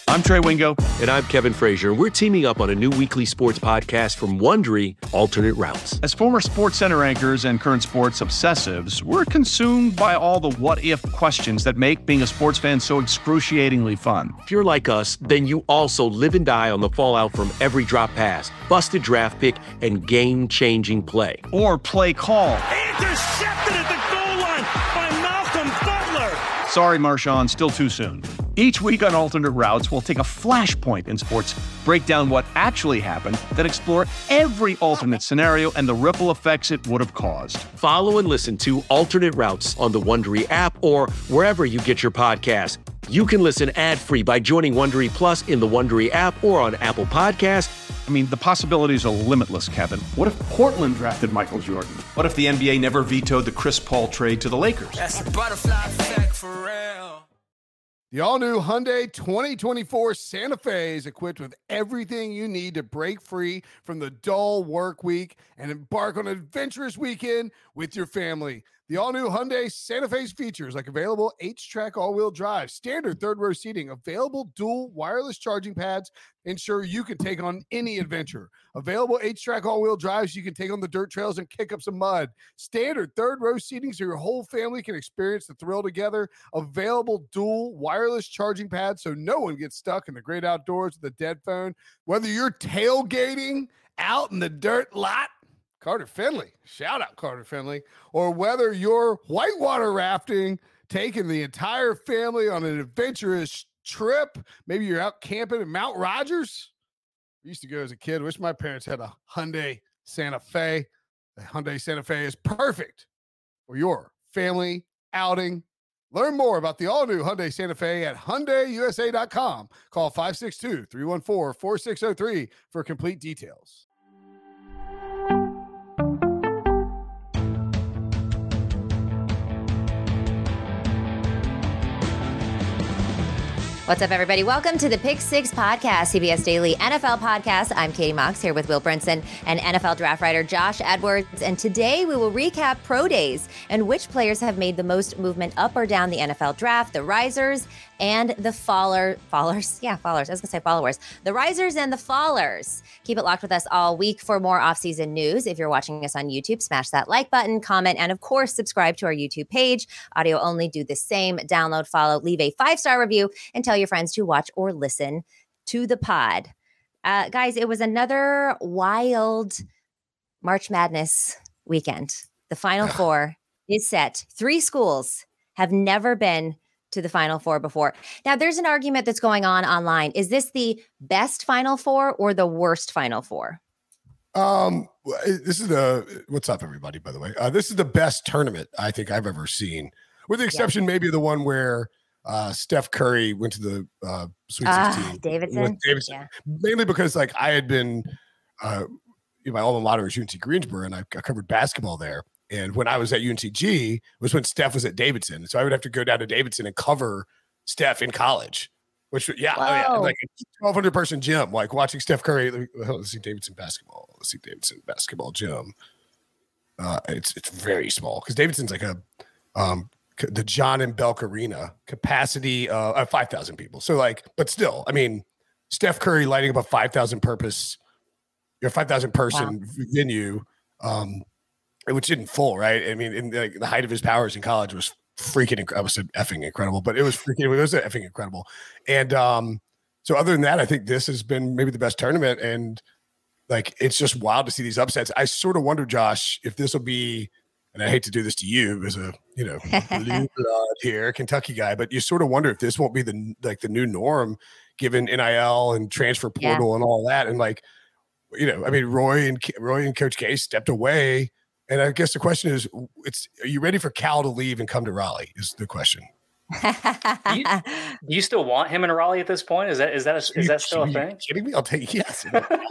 I'm Trey Wingo. And I'm Kevin Frazier. We're teaming up on a new weekly sports podcast from Wondery, Alternate Routes. As former SportsCenter anchors and current sports obsessives, we're consumed by all the what-if questions that make being a sports fan so excruciatingly fun. If you're like us, then you also live and die on the fallout from every drop pass, busted draft pick, and game-changing play. Or play call. Intercepted at the goal line by Malcolm Butler. Sorry, Marshawn, still too soon. Each week on Alternate Routes, we'll take a flashpoint in sports, break down what actually happened, then explore every alternate scenario and the ripple effects it would have caused. Follow and listen to Alternate Routes on the Wondery app or wherever you get your podcasts. You can listen ad-free by joining Wondery Plus in the Wondery app or on Apple Podcasts. I mean, the possibilities are limitless, Kevin. What if Portland drafted Michael Jordan? What if the NBA never vetoed the Chris Paul trade to the Lakers? That's a butterfly effect for real. The all-new Hyundai 2024 Santa Fe is equipped with everything you need to break free from the dull work week and embark on an adventurous weekend with your family. The all-new Hyundai Santa Fe's features like available H-Track all-wheel drive, standard third-row seating, available dual wireless charging pads, ensure you can take on any adventure. Available H-Track all-wheel drives you can take on the dirt trails and kick up some mud. Standard third-row seating so your whole family can experience the thrill together. Available dual wireless charging pads so no one gets stuck in the great outdoors with a dead phone. Whether you're tailgating out in the dirt lot, Carter Finley, shout out Carter Finley, or whether you're whitewater rafting, taking the entire family on an adventurous trip, maybe you're out camping in Mount Rogers. I used to go as a kid. Wish my parents had a Hyundai Santa Fe. The Hyundai Santa Fe is perfect for your family outing. Learn more about the all-new Hyundai Santa Fe at HyundaiUSA.com. Call 562-314-4603 for complete details. What's up, everybody? Welcome to the Pick Six Podcast, CBS Daily NFL Podcast. I'm Katie Mox here with Will Brinson and NFL draft writer Josh Edwards. And today we will recap pro days and which players have made the most movement up or down the NFL draft, the risers and the fallers. Yeah, fallers. I was going to say followers. The risers and the fallers. Keep it locked with us all week for more offseason news. If you're watching us on YouTube, smash that like button, comment, and of course, subscribe to our YouTube page. Audio only, do the same. Download, follow, leave a 5-star review, and tell your friends to watch or listen to the pod. Guys, it was another wild March Madness weekend. The Final Four is set. 3 schools have never been to the Final Four before. Now, there's an argument that's going on online. Is this the best Final Four or the worst Final Four? This is what's up, everybody, by the way. This is the best tournament I think I've ever seen, with the exception maybe of the one where Steph Curry went to the Sweet 16. Davidson. Yeah. Mainly because like I had been, my alma mater was UNC Greensboro, and I covered basketball there. And when I was at UNCG was when Steph was at Davidson. So I would have to go down to Davidson and cover Steph in college, which, like a 1,200 person gym, like watching Steph Curry. Let's see Davidson basketball. Gym. It's very small because Davidson's like the John and Belk Arena capacity of 5,000 people. So but still, I mean, Steph Curry lighting up a 5,000 person venue, which didn't full, right? I mean, the height of his powers in college was effing incredible, but it was effing incredible. And so other than that, I think this has been maybe the best tournament, and it's just wild to see these upsets. I sort of wonder, Josh, if this will be, and I hate to do this to you as a blue blood here, Kentucky guy, but you sort of wonder if this won't be the new norm given NIL and transfer portal and all that. And Roy and Coach K stepped away. And I guess the question is, are you ready for Cal to leave and come to Raleigh is the question. Do you still want him in Raleigh at this point? Is that still a thing? Are you kidding me? I'll take yes.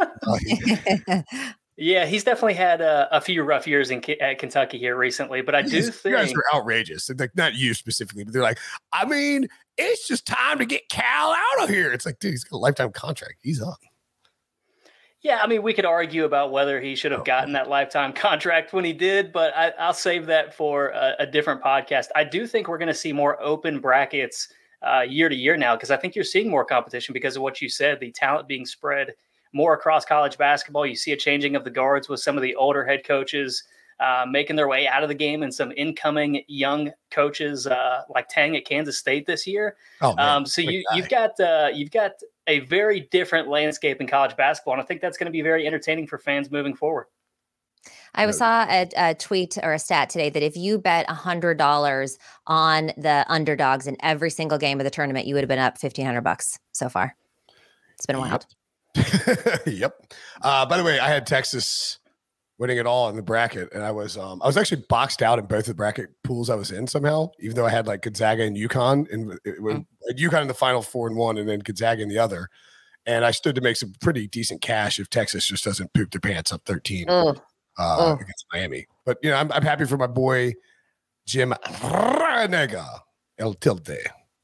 Yeah, he's definitely had a few rough years at Kentucky here recently, but I do think you guys are outrageous. Not you specifically, but they're like, I mean, it's just time to get Cal out of here. It's like, dude, he's got a lifetime contract. He's up. Yeah, I mean, we could argue about whether he should have gotten that lifetime contract when he did, but I'll save that for a different podcast. I do think we're going to see more open brackets year to year now, because I think you're seeing more competition because of what you said, the talent being spread more across college basketball. You see a changing of the guards with some of the older head coaches making their way out of the game, and some incoming young coaches like Tang at Kansas State this year. So you've got a very different landscape in college basketball, and I think that's going to be very entertaining for fans moving forward. I saw a tweet or a stat today that if you bet $100 on the underdogs in every single game of the tournament, you would have been up $1,500 so far. It's been wild. Yep. By the way, I had Texas winning it all in the bracket, and I was actually boxed out in both the bracket pools I was in somehow, even though I had like Gonzaga and UConn, and UConn in the final 4-1, and then Gonzaga in the other. And I stood to make some pretty decent cash if Texas just doesn't poop their pants up 13 against Miami. But I'm happy for my boy Jim Ranega El Tilde.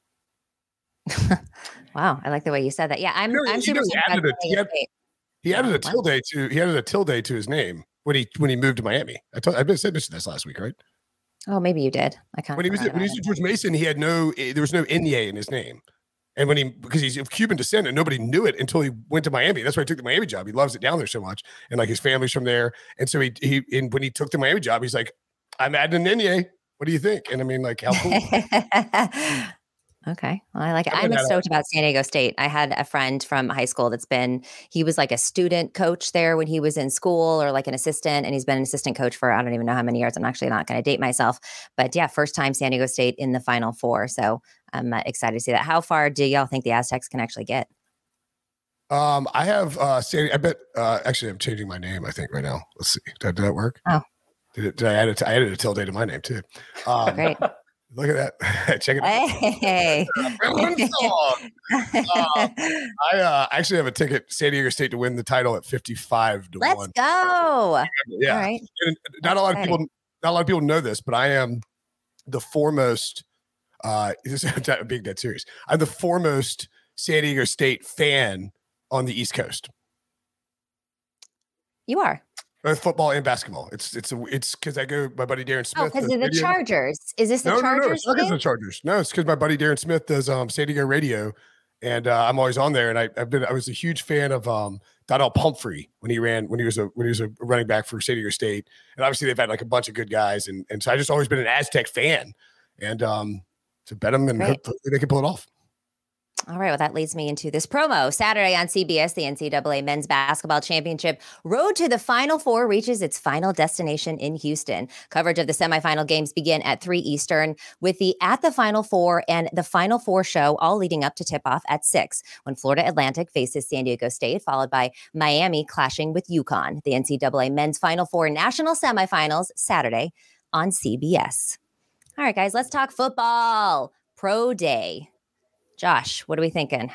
Wow, I like the way you said that. Yeah, I'm super surprised. He added a tilde to his name when he moved to Miami. I mentioned this last week, right? Oh, maybe you did. I can't. When he was at George Mason, there was no Inye in his name, and because he's of Cuban descent, and nobody knew it until he went to Miami. That's why he took the Miami job. He loves it down there so much, and like his family's from there, and so when he took the Miami job, he's like, "I'm adding an Inye. What do you think?" And I mean, like, how cool. Okay. Well, I like it. I'm stoked about San Diego State. I had a friend from high school he was like a student coach there when he was in school, or like an assistant, and he's been an assistant coach for, I don't even know how many years. I'm actually not going to date myself, but yeah, first time San Diego State in the Final Four. So I'm excited to see that. How far do y'all think the Aztecs can actually get? I have I bet actually I'm changing my name, I think, right now. Let's see. Did that work? Oh. Did I add it? I added a tilde to my name too. Great. Look at that. Check it out. Hey. I actually have a ticket, San Diego State to win the title at 55-1. Let's go. Yeah. All right. And not a lot of people know this, but I am the foremost this is being dead serious. I'm the foremost San Diego State fan on the East Coast. You are. Both football and basketball. It's because I go. My buddy Darren Smith. Oh, because of the Chargers. Is this the Chargers? No, it's the Chargers. No, it's because my buddy Darren Smith does San Diego radio, and I'm always on there. And I was a huge fan of Donnell Pumphrey when he was a running back for San Diego State. And obviously they've had like a bunch of good guys, and so I just always been an Aztec fan, and to bet them and hopefully they can pull it off. All right. Well, that leads me into this promo. Saturday on CBS, the NCAA Men's Basketball Championship Road to the Final Four reaches its final destination in Houston. Coverage of the semifinal games begin at 3 Eastern with the At the Final Four and the Final Four show all leading up to tip-off at 6 when Florida Atlantic faces San Diego State, followed by Miami clashing with UConn. The NCAA Men's Final Four National Semifinals Saturday on CBS. All right, guys, let's talk football. Pro Day. Josh, what are we thinking?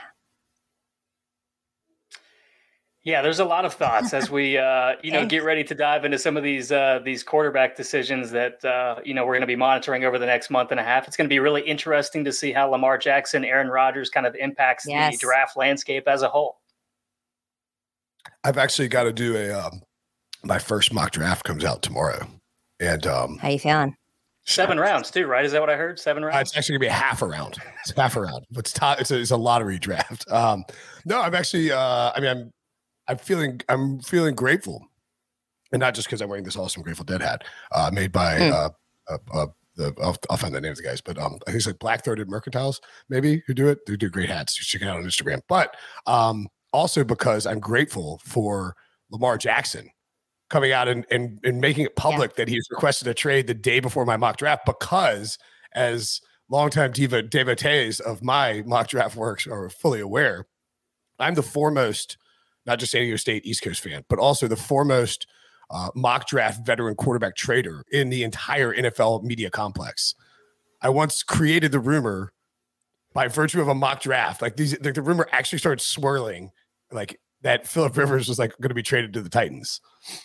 Yeah, there's a lot of thoughts as we get ready to dive into some of these quarterback decisions that we're going to be monitoring over the next month and a half. It's going to be really interesting to see how Lamar Jackson, Aaron Rodgers kind of impacts the draft landscape as a whole. I've actually got to do my first mock draft comes out tomorrow, and how you feeling? 7 rounds too, right? Is that what I heard? 7 rounds? It's actually gonna be a half a round. It's half a round. But it's a lottery draft. No, I'm actually. I'm feeling grateful, and not just because I'm wearing this awesome Grateful Dead hat made by I'll find the name of the guys, but I think it's like Black Throated Mercantiles, maybe, who do it. They do great hats. You check it out on Instagram. But also because I'm grateful for Lamar Jackson coming out and making it public that he's requested a trade the day before my mock draft, because as longtime devotees of my mock draft works are fully aware, I'm the foremost, not just San Diego State East Coast fan, but also the foremost mock draft veteran quarterback trader in the entire NFL media complex. I once created the rumor by virtue of a mock draft. Like the rumor actually started swirling, like that Phillip Rivers was like going to be traded to the Titans.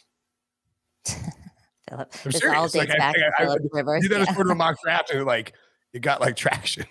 Phillip, this all dates back to Phillip Rivers. You did a sort of a mock draft, and it got like traction.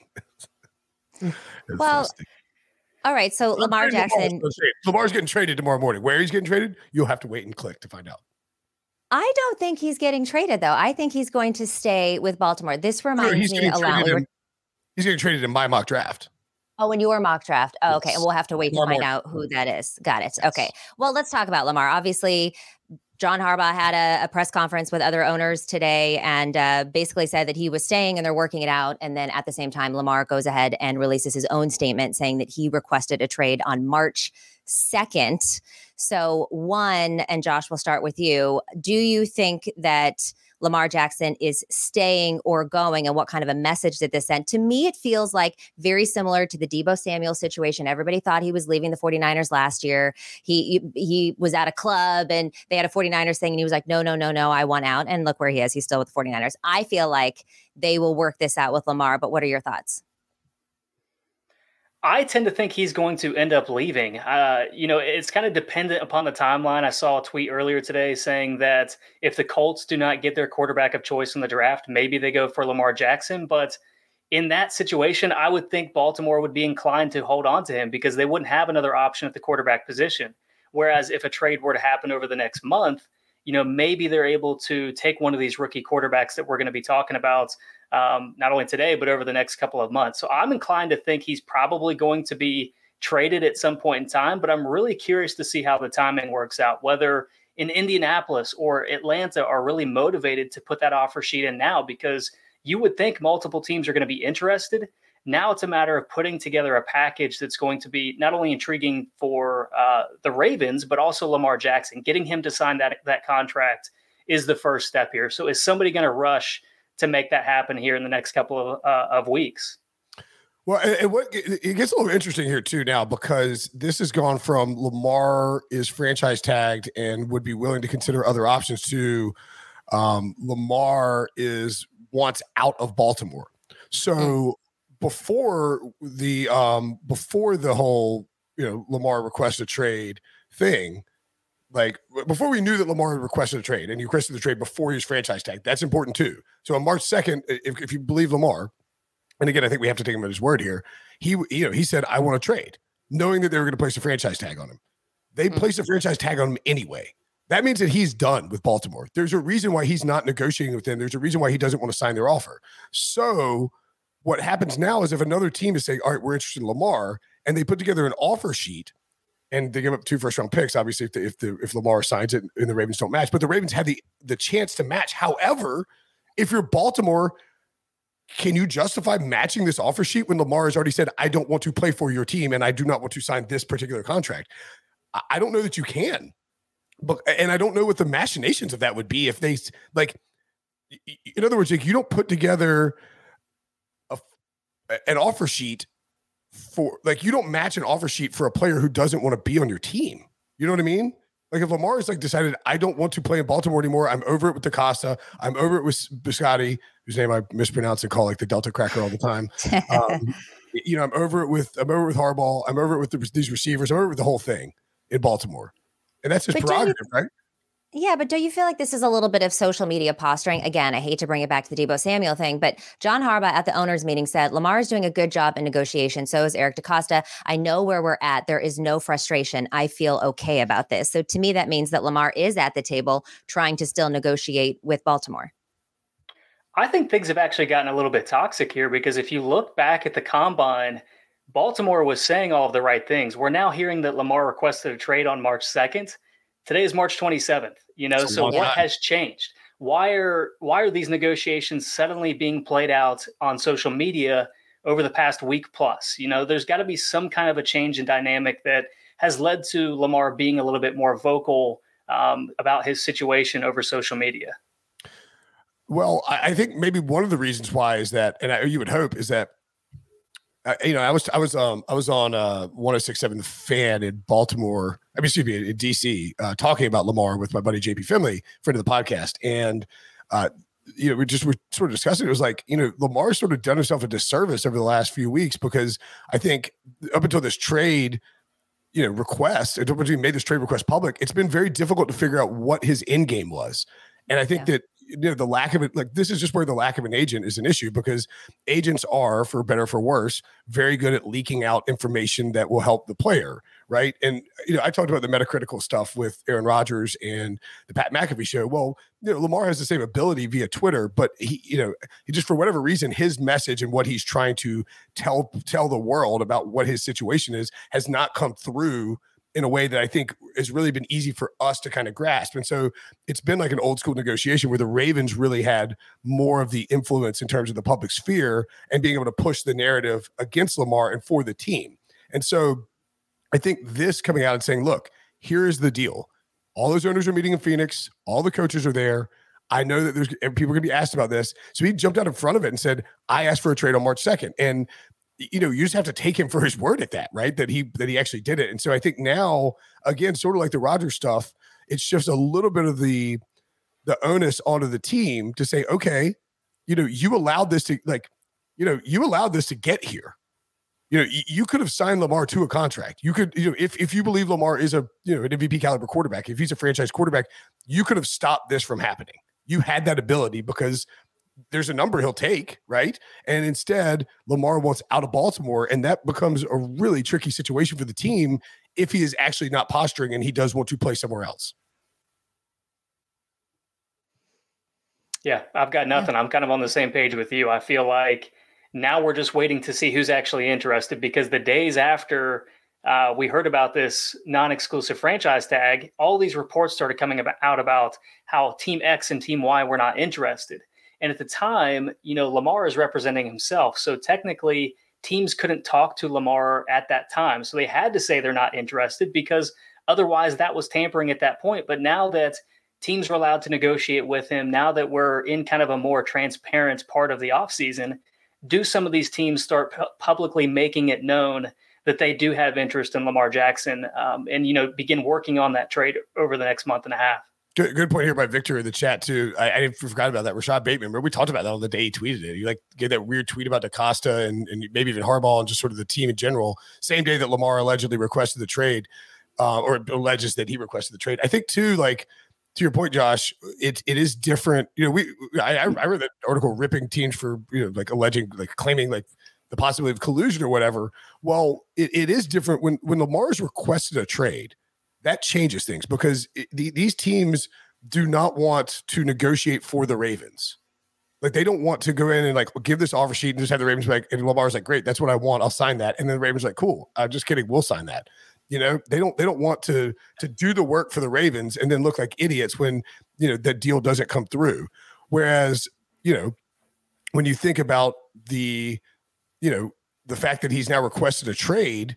Well, all right. So Lamar Jackson, Lamar's getting traded tomorrow morning. Where he's getting traded, you'll have to wait and click to find out. I don't think he's getting traded, though. I think he's going to stay with Baltimore. This reminds me a lot. He's getting traded in my mock draft. Oh, in your mock draft. Oh, okay. Yes. And we'll have to wait to find out who that is. Got it. Okay. Well, let's talk about Lamar. Obviously, John Harbaugh had a press conference with other owners today and basically said that he was staying and they're working it out. And then at the same time, Lamar goes ahead and releases his own statement saying that he requested a trade on March 2nd. So one, and Josh, we'll start with you. Do you think that Lamar Jackson is staying or going, and what kind of a message did this send? To me, it feels like very similar to the Deebo Samuel situation. Everybody thought he was leaving the 49ers last year. He was at a club and they had a 49ers thing and he was like, no, I want out. And look where he is. He's still with the 49ers. I feel like they will work this out with Lamar, but what are your thoughts? I tend to think he's going to end up leaving. It's kind of dependent upon the timeline. I saw a tweet earlier today saying that if the Colts do not get their quarterback of choice in the draft, maybe they go for Lamar Jackson. But in that situation, I would think Baltimore would be inclined to hold on to him because they wouldn't have another option at the quarterback position. Whereas if a trade were to happen over the next month, maybe they're able to take one of these rookie quarterbacks that we're going to be talking about not only today, but over the next couple of months. So I'm inclined to think he's probably going to be traded at some point in time, but I'm really curious to see how the timing works out, whether in Indianapolis or Atlanta are really motivated to put that offer sheet in now, because you would think multiple teams are going to be interested. Now it's a matter of putting together a package that's going to be not only intriguing for the Ravens, but also Lamar Jackson. Getting him to sign that contract is the first step here. So is somebody going to rush to make that happen here in the next couple of weeks? Well, it gets a little interesting here too now, because this has gone from Lamar is franchise tagged and would be willing to consider other options to Lamar wants out of Baltimore. So before the whole Lamar requested a trade thing, like before we knew that Lamar requested a trade, and he requested the trade before he was franchise tagged, that's important too. So on March 2nd, if you believe Lamar, and again, I think we have to take him at his word here, he said, I want to trade, knowing that they were going to place a franchise tag on him. They placed a franchise tag on him anyway. That means that he's done with Baltimore. There's a reason why he's not negotiating with them. There's a reason why he doesn't want to sign their offer. So what happens now is if another team is saying, all right, we're interested in Lamar, and they put together an offer sheet, and they give up 2 first-round picks, obviously, if Lamar signs it and the Ravens don't match. But the Ravens have the chance to match. However, if you're Baltimore, can you justify matching this offer sheet when Lamar has already said, I don't want to play for your team and I do not want to sign this particular contract? I don't know that you can. And I don't know what the machinations of that would be if they, like, in other words, like, you don't put together an offer sheet for, like, you don't match an offer sheet for a player who doesn't want to be on your team. You know what I mean? Like, if Lamar has decided, I don't want to play in Baltimore anymore, I'm over it with DaCosta, I'm over it with Biscotti, whose name I mispronounce and call like the Delta Cracker all the time. I'm over it with Harbaugh, I'm over it with these receivers, I'm over it with the whole thing in Baltimore. And that's his prerogative, right? Yeah, but do you feel like this is a little bit of social media posturing? Again, I hate to bring it back to the Deebo Samuel thing, but John Harbaugh at the owners' meeting said, Lamar is doing a good job in negotiation. So is Eric DaCosta. I know where we're at. There is no frustration. I feel okay about this. So to me, that means that Lamar is at the table trying to still negotiate with Baltimore. I think things have actually gotten a little bit toxic here, because if you look back at the combine, Baltimore was saying all of the right things. We're now hearing that Lamar requested a trade on March 2nd. Today is March 27th, so what has changed? Why are these negotiations suddenly being played out on social media over the past week plus? There's got to be some kind of a change in dynamic that has led to Lamar being a little bit more vocal about his situation over social media. Well, I think maybe one of the reasons why is that, and you would hope, is that I was on 106.7 The Fan in Baltimore. In DC, talking about Lamar with my buddy JP Finley, friend of the podcast, and we were sort of discussing. It was like, Lamar's sort of done himself a disservice over the last few weeks, because I think up until this trade, request, until he made this trade request public, it's been very difficult to figure out what his end game was. And I think that the lack of it, like this is just where the lack of an agent is an issue, because agents are, for better or for worse, very good at leaking out information that will help the player, right? And I talked about the Metacritical stuff with Aaron Rodgers and the Pat McAfee show. Well, Lamar has the same ability via Twitter, but he just, for whatever reason, his message and what he's trying to tell the world about what his situation is has not come through in a way that I think has really been easy for us to kind of grasp. And so it's been like an old school negotiation where the Ravens really had more of the influence in terms of the public sphere and being able to push the narrative against Lamar and for the team. And so I think this coming out and saying, look, here's the deal. All those owners are meeting in Phoenix. All the coaches are there. I know that people are going to be asked about this. So he jumped out in front of it and said, I asked for a trade on March 2nd. And you just have to take him for his word at that, right? That he actually did it. And so I think now, again, sort of like the Rodgers stuff, it's just a little bit of the onus onto the team to say, okay, you allowed this to get here. You could have signed Lamar to a contract. You could, if you believe Lamar is an MVP caliber quarterback, if he's a franchise quarterback, you could have stopped this from happening. You had that ability because there's a number he'll take, right? And instead, Lamar wants out of Baltimore, and that becomes a really tricky situation for the team if he is actually not posturing and he does want to play somewhere else. Yeah, I've got nothing. I'm kind of on the same page with you. I feel like now we're just waiting to see who's actually interested, because the days after we heard about this non-exclusive franchise tag, all these reports started coming out about how Team X and Team Y were not interested. And at the time, Lamar is representing himself. So technically, teams couldn't talk to Lamar at that time. So they had to say they're not interested, because otherwise that was tampering at that point. But now that teams are allowed to negotiate with him, now that we're in kind of a more transparent part of the offseason, do some of these teams start publicly making it known that they do have interest in Lamar Jackson and begin working on that trade over the next month and a half? Good point here by Victor in the chat too. I forgot about that. Rashad Bateman. Remember we talked about that on the day he tweeted it. He gave that weird tweet about DaCosta and maybe even Harbaugh and just sort of the team in general. Same day that Lamar allegedly requested the trade, or alleges that he requested the trade. I think too, to your point, Josh, it is different. I read that article ripping teams for alleging, claiming the possibility of collusion or whatever. Well, it is different when Lamar's requested a trade. That changes things, because these teams do not want to negotiate for the Ravens. They don't want to go in and give this offer sheet and just have the Ravens and Lamar's like, great, that's what I want, I'll sign that. And then the Ravens like, cool, I'm just kidding, we'll sign that. They don't want to do the work for the Ravens and then look like idiots when that deal doesn't come through. Whereas when you think about the fact that he's now requested a trade,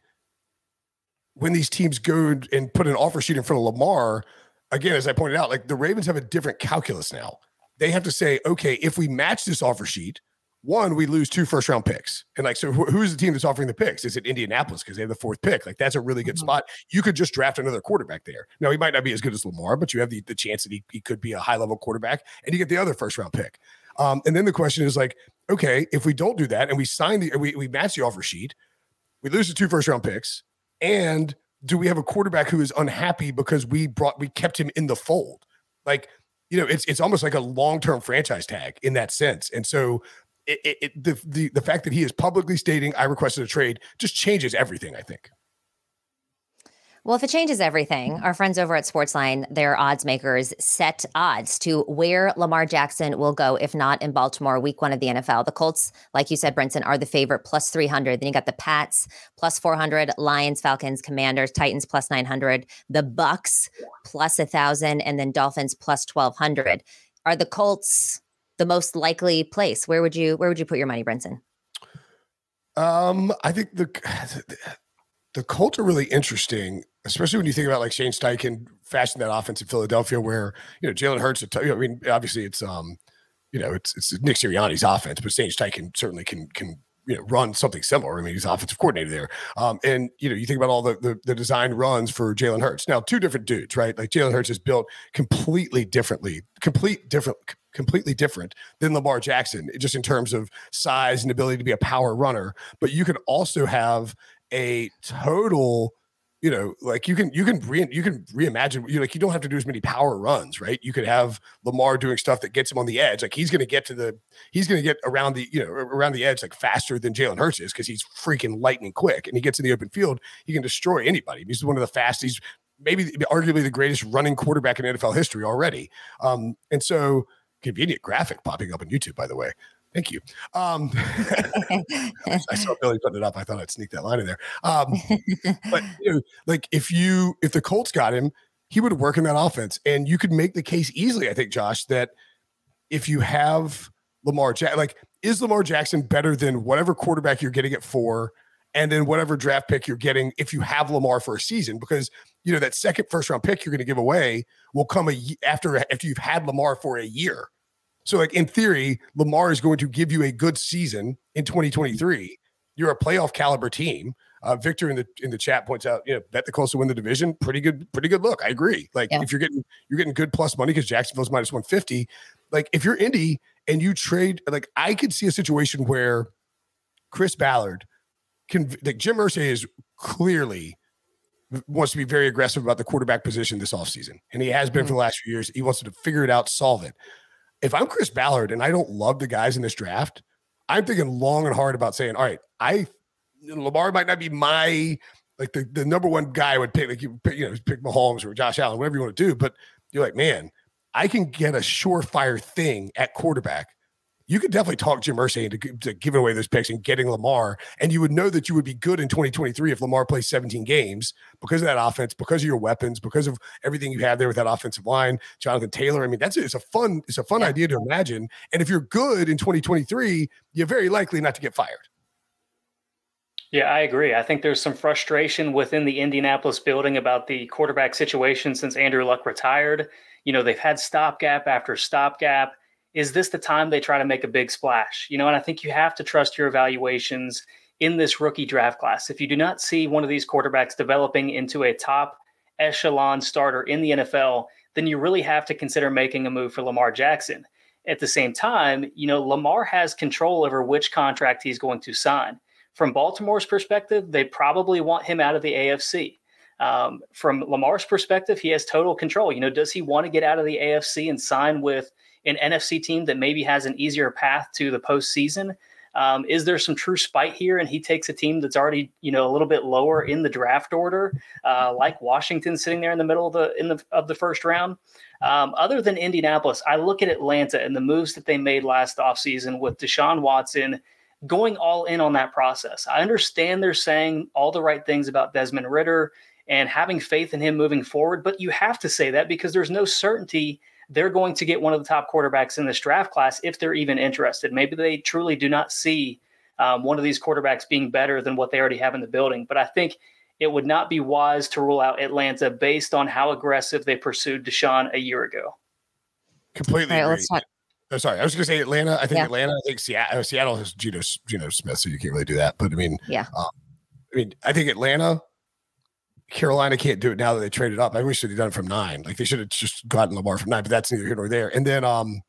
when these teams go and put an offer sheet in front of Lamar, again, as I pointed out, the Ravens have a different calculus now. They have to say, okay, if we match this offer sheet, one, we lose 2 first-round picks. And so who's the team that's offering the picks? Is it Indianapolis because they have the 4th pick? That's a really good spot. You could just draft another quarterback there. Now, he might not be as good as Lamar, but you have the chance that he could be a high-level quarterback, and you get the other first-round pick. And then the question is okay, if we don't do that and we match the offer sheet, we lose the 2 first-round picks. And do we have a quarterback who is unhappy because we kept him in the fold? It's almost like a long-term franchise tag in that sense. And so the fact that he is publicly stating I requested a trade just changes everything, I think. Well, if it changes everything, our friends over at Sportsline, their odds makers, set odds to where Lamar Jackson will go, if not in Baltimore, week 1 of the NFL. The Colts, like you said, Brinson, are the favorite, plus 300. Then you got the Pats, plus 400, Lions, Falcons, Commanders, Titans, plus 900, the Bucks, plus 1,000, and then Dolphins, plus 1,200. Are the Colts the most likely place? Where would you put your money, Brinson? I think the Colts are really interesting, especially when you think about Shane Steichen fashioning that offense in Philadelphia, where Jalen Hurts. Obviously it's it's Nick Sirianni's offense, but Shane Steichen certainly can run something similar. He's offensive coordinator there, and you think about all the designed runs for Jalen Hurts. Now, 2 different dudes, right? Jalen Hurts is built completely different than Lamar Jackson, just in terms of size and ability to be a power runner. But you could also have a total like you can reimagine. You don't have to do as many power runs, right? You could have Lamar doing stuff that gets him on the edge. Like he's going to get around the edge like faster than Jalen Hurts is because he's freaking lightning quick, and he gets in the open field. He can destroy anybody. He's one of the fastest. Maybe arguably the greatest running quarterback in NFL history already. And so convenient graphic popping up on YouTube, by the way. Thank you. I saw Billy putting it up. I thought I'd sneak that line in there. But like if the Colts got him, he would work in that offense. And you could make the case easily, I think, Josh, that if you have Lamar Jackson, like is Lamar Jackson better than whatever quarterback you're getting it for? And then whatever draft pick you're getting, if you have Lamar for a season, because that second first round pick you're going to give away will come after you've had Lamar for a year. So, like in theory, Lamar is going to give you a good season in 2023. You're a playoff caliber team. Victor in the chat points out, bet the Colts to win the division. Pretty good look. I agree. Like if you're getting good plus money because Jacksonville's minus 150. Like if you're Indy and you trade, like I could see a situation where Chris Ballard. Jim Irsay is clearly wants to be very aggressive about the quarterback position this offseason. And he has been for the last few years. He wants to figure it out, solve it. If I'm Chris Ballard and I don't love the guys in this draft, I'm thinking long and hard about saying, all right, Lamar might not be my, like the number one guy I would pick, like you pick Mahomes or Josh Allen, whatever you want to do. But you're like, man, I can get a surefire thing at quarterback. You could definitely talk Jim Irsay into giving away those picks and getting Lamar, and you would know that you would be good in 2023 if Lamar plays 17 games because of that offense, because of your weapons, because of everything you have there with that offensive line, Jonathan Taylor. I mean, it's a fun idea to imagine. And if you're good in 2023, you're very likely not to get fired. Yeah, I agree. I think there's some frustration within the Indianapolis building about the quarterback situation since Andrew Luck retired. They've had stopgap after stopgap. Is this the time they try to make a big splash? And I think you have to trust your evaluations in this rookie draft class. If you do not see one of these quarterbacks developing into a top echelon starter in the NFL, then you really have to consider making a move for Lamar Jackson. At the same time, Lamar has control over which contract he's going to sign. From Baltimore's perspective, they probably want him out of the AFC. From Lamar's perspective, he has total control. Does he want to get out of the AFC and sign with an NFC team that maybe has an easier path to the postseason? Is there some true spite here? And he takes a team that's already, a little bit lower in the draft order, like Washington sitting there in the middle of the first round. Other than Indianapolis, I look at Atlanta and the moves that they made last offseason with Deshaun Watson going all in on that process. I understand they're saying all the right things about Desmond Ridder and having faith in him moving forward, but you have to say that because there's no certainty they're going to get one of the top quarterbacks in this draft class if they're even interested. Maybe they truly do not see one of these quarterbacks being better than what they already have in the building. But I think it would not be wise to rule out Atlanta based on how aggressive they pursued Deshaun a year ago. Completely All right, agree. let's talk. Oh, sorry, I was going to say Atlanta. I think Atlanta. I think Seattle has Geno Smith, so you can't really do that. But I mean, I think Atlanta. Carolina can't do it now that they traded up. I wish they'd done it from 9. Like they should have just gotten Lamar from 9, but that's neither here nor there. And then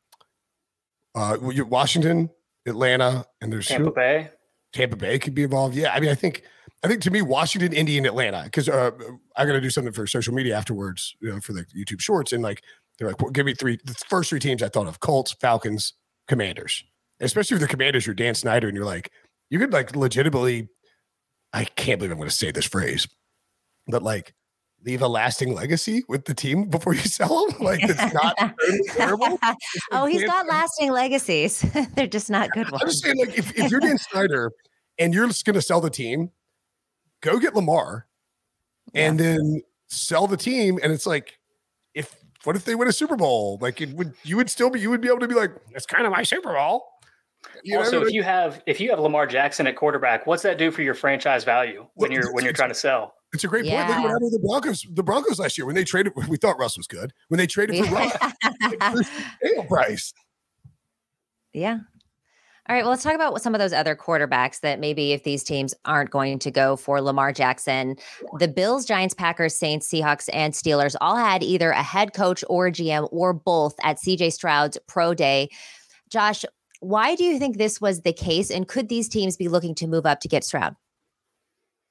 Washington, Atlanta, and there's Tampa Bay. Tampa Bay could be involved. Yeah, I mean, I think to me, Washington, Indy, and Atlanta, because I'm going to do something for social media afterwards, for the YouTube Shorts, and like they're like, well, give me the first 3 teams I thought of: Colts, Falcons, Commanders. Especially if the Commanders, you're Dan Snyder, and you're like, you could like legitimately. I can't believe I'm going to say this phrase. But like leave a lasting legacy with the team before you sell them? Like it's not terrible. He's got lasting legacies. They're just not good ones. I'm just saying, like, if you're Dan Snyder and you're just going to sell the team, go get Lamar and then sell the team. And it's like, what if they win a Super Bowl? Like you would be able to be like, that's kind of my Super Bowl. Also, if you have Lamar Jackson at quarterback, what's that do for your franchise value when you're trying to sell? It's a great point. Look at what happened with the Broncos last year when they traded. We thought Russ was good when they traded for Russ. Price. Yeah. All right. Well, let's talk about some of those other quarterbacks that maybe if these teams aren't going to go for Lamar Jackson, the Bills, Giants, Packers, Saints, Seahawks, and Steelers all had either a head coach or a GM or both at CJ Stroud's pro day. Josh, why do you think this was the case? And could these teams be looking to move up to get Stroud?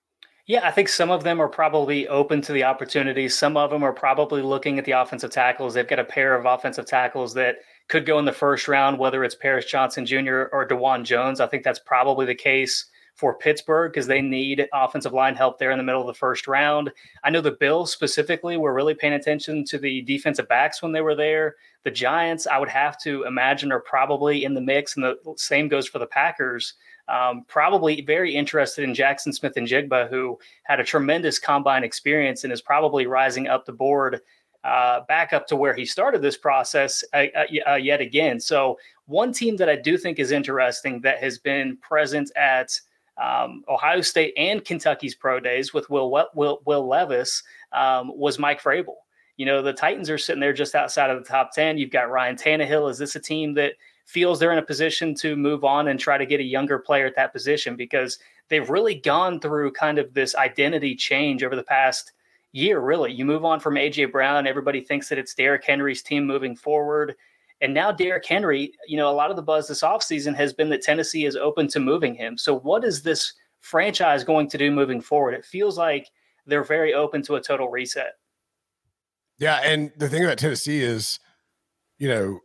Yeah, I think some of them are probably open to the opportunities. Some of them are probably looking at the offensive tackles. They've got a pair of offensive tackles that could go in the first round, whether it's Paris Johnson Jr. or DeJuan Jones. I think that's probably the case for Pittsburgh because they need offensive line help there in the middle of the first round. I know the Bills specifically were really paying attention to the defensive backs when they were there. The Giants, I would have to imagine, are probably in the mix, and the same goes for the Packers. Probably very interested in Jackson Smith-Njigba, who had a tremendous combine experience and is probably rising up the board back up to where he started this process yet again. So one team that I do think is interesting that has been present at Ohio State and Kentucky's pro days with Will Levis was Mike Vrabel. You know, the Titans are sitting there just outside of the top 10. You've got Ryan Tannehill. Is this a team that feels they're in a position to move on and try to get a younger player at that position? Because they've really gone through kind of this identity change over the past year, really. You move on from A.J. Brown. Everybody thinks that it's Derrick Henry's team moving forward. And now Derrick Henry, you know, a lot of the buzz this offseason has been that Tennessee is open to moving him. So what is this franchise going to do moving forward? It feels like they're very open to a total reset. Yeah, and the thing about Tennessee is, you know,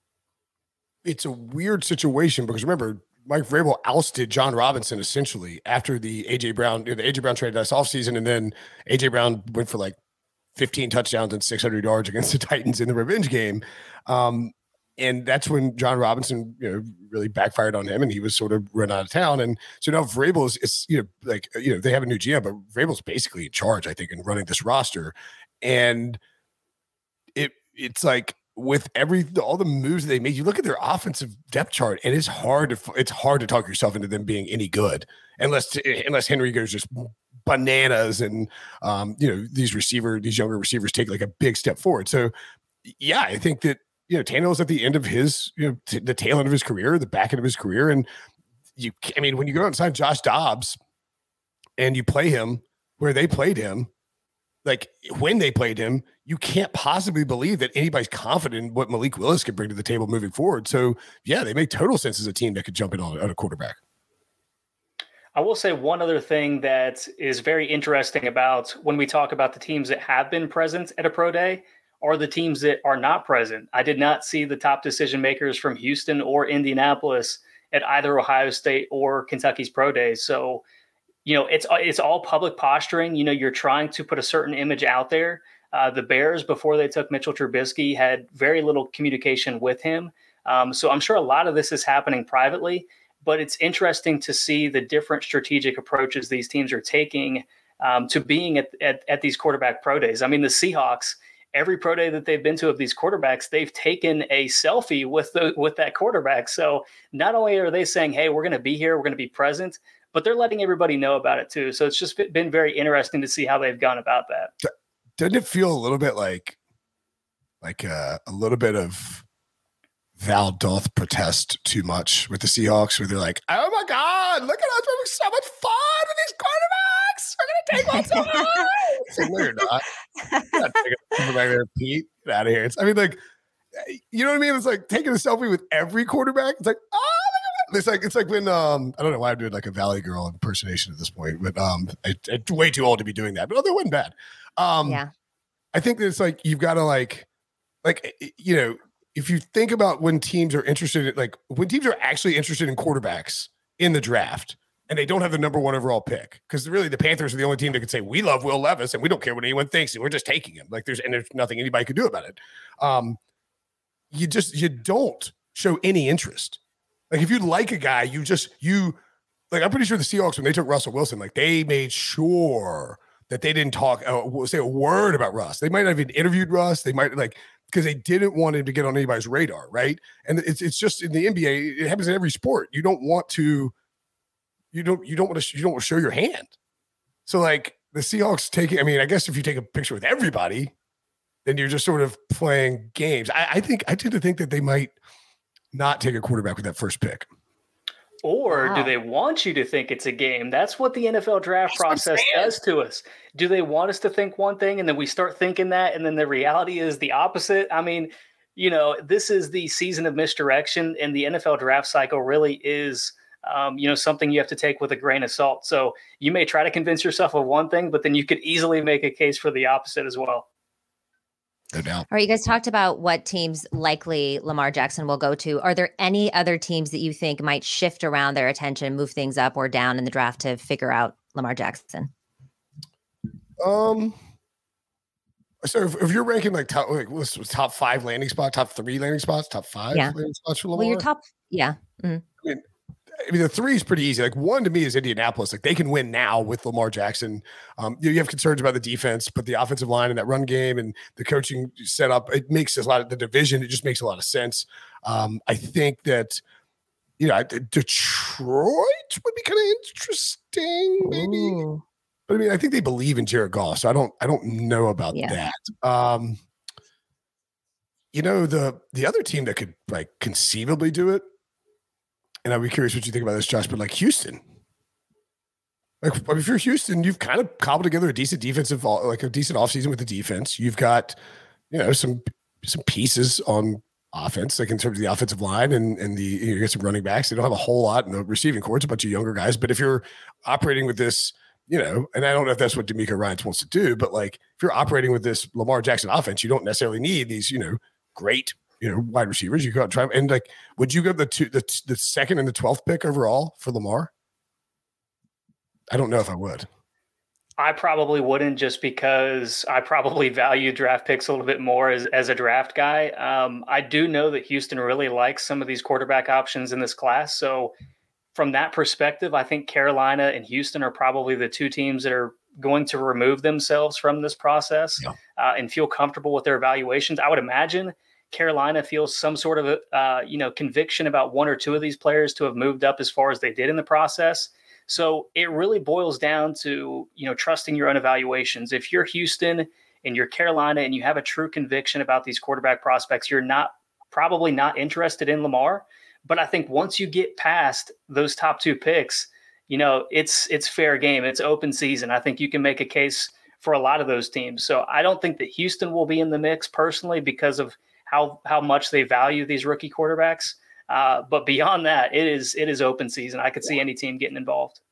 it's a weird situation because remember, Mike Vrabel ousted John Robinson essentially after the A.J. Brown trade last offseason, and then A.J. Brown went for like 15 touchdowns and 600 yards against the Titans in the revenge game. And that's when John Robinson, you know, really backfired on him and he was sort of run out of town. And so now Vrabel is you know, like, you know, they have a new GM, but Vrabel's basically in charge, I think, in running this roster. And it's like with all the moves they made, you look at their offensive depth chart and it's hard to talk yourself into them being any good unless Henry goes just bananas and, you know, these younger receivers take like a big step forward. So yeah, I think that, you know, Tannehill's at the end of his, you know, the tail end of his career, the back end of his career. And when you go out and sign Josh Dobbs and you play him where they played him, like when they played him, you can't possibly believe that anybody's confident in what Malik Willis could bring to the table moving forward. So yeah, they make total sense as a team that could jump in on a quarterback. I will say one other thing that is very interesting about when we talk about the teams that have been present at a pro day are the teams that are not present. I did not see the top decision makers from Houston or Indianapolis at either Ohio State or Kentucky's pro days. So, you know, it's all public posturing. You know, you're trying to put a certain image out there. The Bears, before they took Mitchell Trubisky, had very little communication with him. So I'm sure a lot of this is happening privately, but it's interesting to see the different strategic approaches these teams are taking to being at these quarterback pro days. I mean, the Seahawks, every pro day that they've been to of these quarterbacks, they've taken a selfie with that quarterback. So not only are they saying, hey, we're going to be here, we're going to be present, but they're letting everybody know about it too. So it's just been very interesting to see how they've gone about that. Doesn't it feel a little bit like a little bit of Val doth protest too much with the Seahawks, where they're like, oh my God, look at us, we're having so much fun with these quarterbacks. We're going to take one so high. It's like, no, you're not. You're not taking a quarterback there, Pete. Get out of here. Like, you know what I mean? It's like taking a selfie with every quarterback. It's like, oh, it's like when I don't know why I'm doing like a Valley Girl impersonation at this point, but I'm way too old to be doing that. But it wasn't bad. Yeah, I think that it's like you've got to like you know, if you think about when teams are interested in, like when teams are actually interested in quarterbacks in the draft and they don't have the number 1 overall pick, because really the Panthers are the only team that could say we love Will Levis and we don't care what anyone thinks and we're just taking him. Like there's nothing anybody could do about it. You don't show any interest. Like if you like a guy, you like, I'm pretty sure the Seahawks, when they took Russell Wilson, like they made sure that they didn't say a word about Russ. They might not have even interviewed Russ. They might because they didn't want him to get on anybody's radar. Right. And it's just in the NBA, it happens in every sport. You don't want to show your hand. So like the Seahawks I guess if you take a picture with everybody, then you're just sort of playing games. I tend to think that they might not take a quarterback with that first pick. Or do they want you to think it's a game? That's what the NFL draft process does to us. Do they want us to think one thing and then we start thinking that, and then the reality is the opposite? I mean, you know, this is the season of misdirection, and the NFL draft cycle really is something you have to take with a grain of salt. So you may try to convince yourself of one thing, but then you could easily make a case for the opposite as well. No doubt. All right, you guys talked about what teams likely Lamar Jackson will go to. Are there any other teams that you think might shift around their attention, move things up or down in the draft to figure out Lamar Jackson? So if you're ranking like top 5 landing spot, top 3 landing spots, top 5 landing spots for Lamar. Well, your top, Mm-hmm. I mean, the 3 is pretty easy. Like 1 to me is Indianapolis. Like they can win now with Lamar Jackson. You have concerns about the defense, but the offensive line and that run game and the coaching setup, it makes a lot of the division. It just makes a lot of sense. I think that, Detroit would be kind of interesting, maybe. Ooh. But I mean, I think they believe in Jared Goff, so I don't know about that. The other team that could like conceivably do it, and I'd be curious what you think about this, Josh, but like Houston. Like if you're Houston, you've kind of cobbled together a decent defensive, like a decent offseason with the defense. You've got, some pieces on offense, like in terms of the offensive line and you get some running backs. They don't have a whole lot in the receiving corps. It's a bunch of younger guys. But if you're operating with this, and I don't know if that's what DeMeco Ryans wants to do, but like if you're operating with this Lamar Jackson offense, you don't necessarily need these, great, wide receivers. You go out and try and like, would you go the 2nd and the 12th pick overall for Lamar? I don't know if I would. I probably wouldn't, just because I probably value draft picks a little bit more as a draft guy. I do know that Houston really likes some of these quarterback options in this class. So from that perspective, I think Carolina and Houston are probably the 2 teams that are going to remove themselves from this process and feel comfortable with their evaluations. I would imagine Carolina feels some sort of conviction about 1 or 2 of these players to have moved up as far as they did in the process. So it really boils down to, trusting your own evaluations. If you're Houston and you're Carolina and you have a true conviction about these quarterback prospects, you're probably not interested in Lamar. But I think once you get past those top 2 picks, it's fair game. It's open season. I think you can make a case for a lot of those teams. So I don't think that Houston will be in the mix personally because of how much they value these rookie quarterbacks. But beyond that, it is open season. I could see any team getting involved.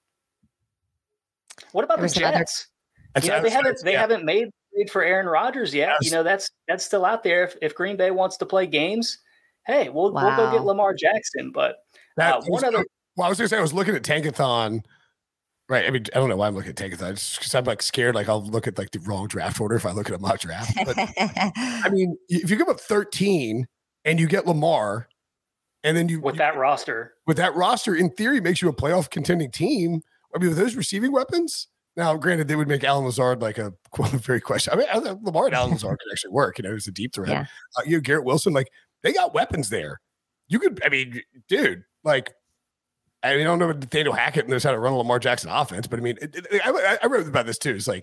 What about the Jets? They haven't made for Aaron Rodgers yet. That's still out there. If Green Bay wants to play games, hey, we'll go get Lamar Jackson. But I was going to say, I was looking at Tankathon. Right. I mean, I don't know why I'm looking at Tankathon. It's because I'm like scared. Like I'll look at like the wrong draft order if I look at a mock draft. But I mean, if you give up 13 and you get Lamar, and then that roster, in theory, makes you a playoff contending team. I mean, with those receiving weapons. Now, granted, they would make Allen Lazard like a very question. I mean, Lamar and Allen Lazard could actually work. It's a deep threat. Yeah. Garrett Wilson, like they got weapons there. You could, I mean, dude, like, I don't know if Nathaniel Hackett knows how to run a Lamar Jackson offense, but I mean, I wrote about this too. It's like,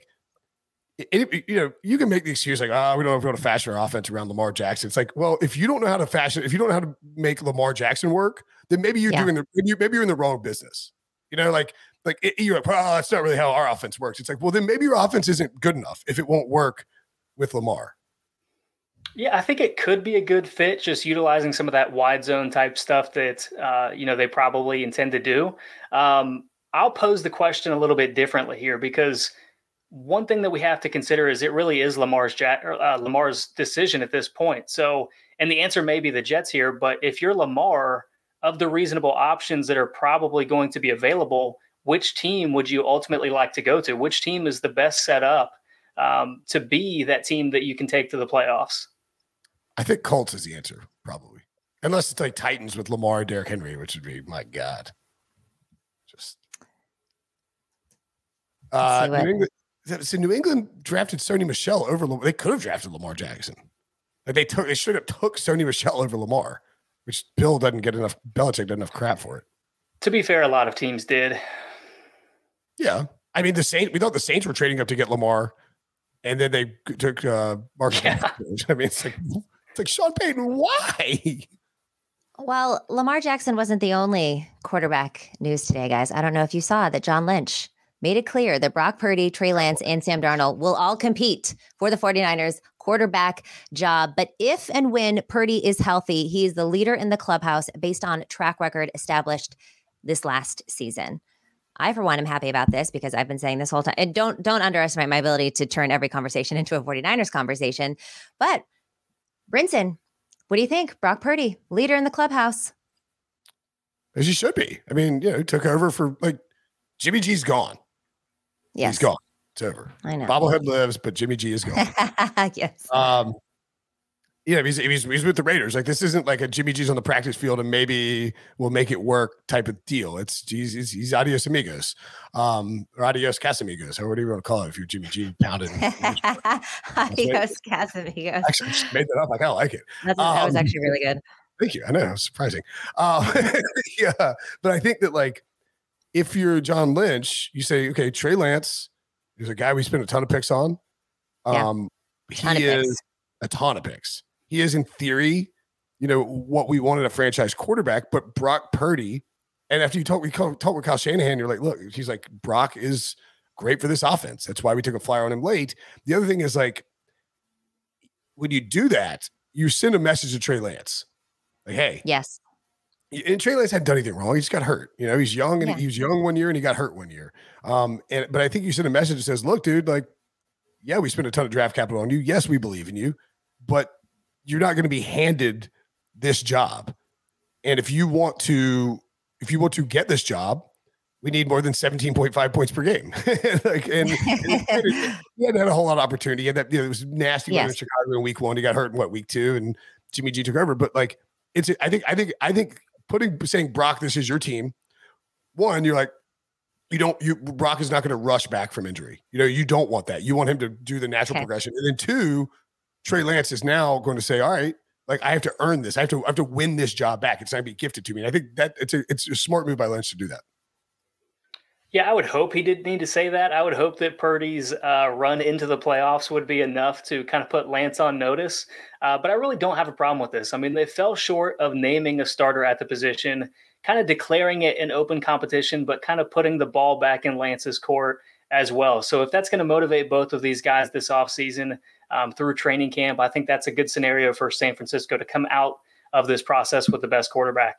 you can make the excuse like, we don't have to go to fashion our offense around Lamar Jackson. It's like, well, if you don't know how to make Lamar Jackson work, then maybe you're maybe you're in the wrong business. You're like, that's not really how our offense works. It's like, well, then maybe your offense isn't good enough if it won't work with Lamar. Yeah, I think it could be a good fit, just utilizing some of that wide zone type stuff that, they probably intend to do. I'll pose the question a little bit differently here, because one thing that we have to consider is it really is Lamar's decision at this point. So, and the answer may be the Jets here, but if you're Lamar, of the reasonable options that are probably going to be available, which team would you ultimately like to go to? Which team is the best set up to be that team that you can take to the playoffs? I think Colts is the answer, probably. Unless it's like Titans with Lamar and Derrick Henry, which would be, my God. Just New England drafted Sony Michel over Lamar. They could have drafted Lamar Jackson. Like they straight up took Sony Michel over Lamar, which Belichick doesn't enough crap for it. To be fair, a lot of teams did. Yeah. I mean, we thought the Saints were trading up to get Lamar, and then they took Marcus. Yeah. I mean, it's like Sean Payton, why? Well, Lamar Jackson wasn't the only quarterback news today, guys. I don't know if you saw that John Lynch made it clear that Brock Purdy, Trey Lance, and Sam Darnold will all compete for the 49ers quarterback job. But if and when Purdy is healthy, he is the leader in the clubhouse based on track record established this last season. I, for one, am happy about this because I've been saying this whole time. And don't underestimate my ability to turn every conversation into a 49ers conversation. But Brinson, what do you think? Brock Purdy, leader in the clubhouse. As he should be. I mean, he took over for Jimmy G's gone. Yes. He's gone. It's over. I know. Bobblehead lives, but Jimmy G is gone. Yes. He's with the Raiders. This isn't like a Jimmy G's on the practice field and maybe we'll make it work type of deal. He's adios amigos, or adios casamigos, or whatever you want to call it if you're Jimmy G pounded. Adios casamigos. Actually, I just made that up. I kind of like it. That was actually really good. Thank you. I know, it's surprising. Yeah, but I think that if you're John Lynch, you say, okay, Trey Lance is a guy we spent a ton of picks on. He is a ton of picks. He is, in theory, what we wanted a franchise quarterback, but Brock Purdy. And after you talk with Kyle Shanahan, you're like, look, he's like, Brock is great for this offense. That's why we took a flyer on him late. The other thing is when you do that, you send a message to Trey Lance. Hey. Yes. And Trey Lance hadn't done anything wrong. He just got hurt. He's young and he was young one year and he got hurt one year. But I think you send a message that says, look, dude, yeah, we spent a ton of draft capital on you. Yes, we believe in you, but you're not going to be handed this job. And if you want to get this job, we need more than 17.5 points per game. He hadn't had a whole lot of opportunity. He had that, it was nasty in Chicago in week 1. He got hurt in week 2, and Jimmy G took over. But I think saying, Brock, this is your team. One, you're like, Brock is not going to rush back from injury. You don't want that. You want him to do the natural progression. And then 2, Trey Lance is now going to say, all right, I have to earn this. I have to win this job back. It's not going to be gifted to me. And I think that it's a smart move by Lynch to do that. Yeah, I would hope he did need to say that. I would hope that Purdy's run into the playoffs would be enough to kind of put Lance on notice. But I really don't have a problem with this. I mean, they fell short of naming a starter at the position, kind of declaring it an open competition, but kind of putting the ball back in Lance's court as well. So if that's going to motivate both of these guys this offseason through training camp, I think that's a good scenario for San Francisco to come out of this process with the best quarterback.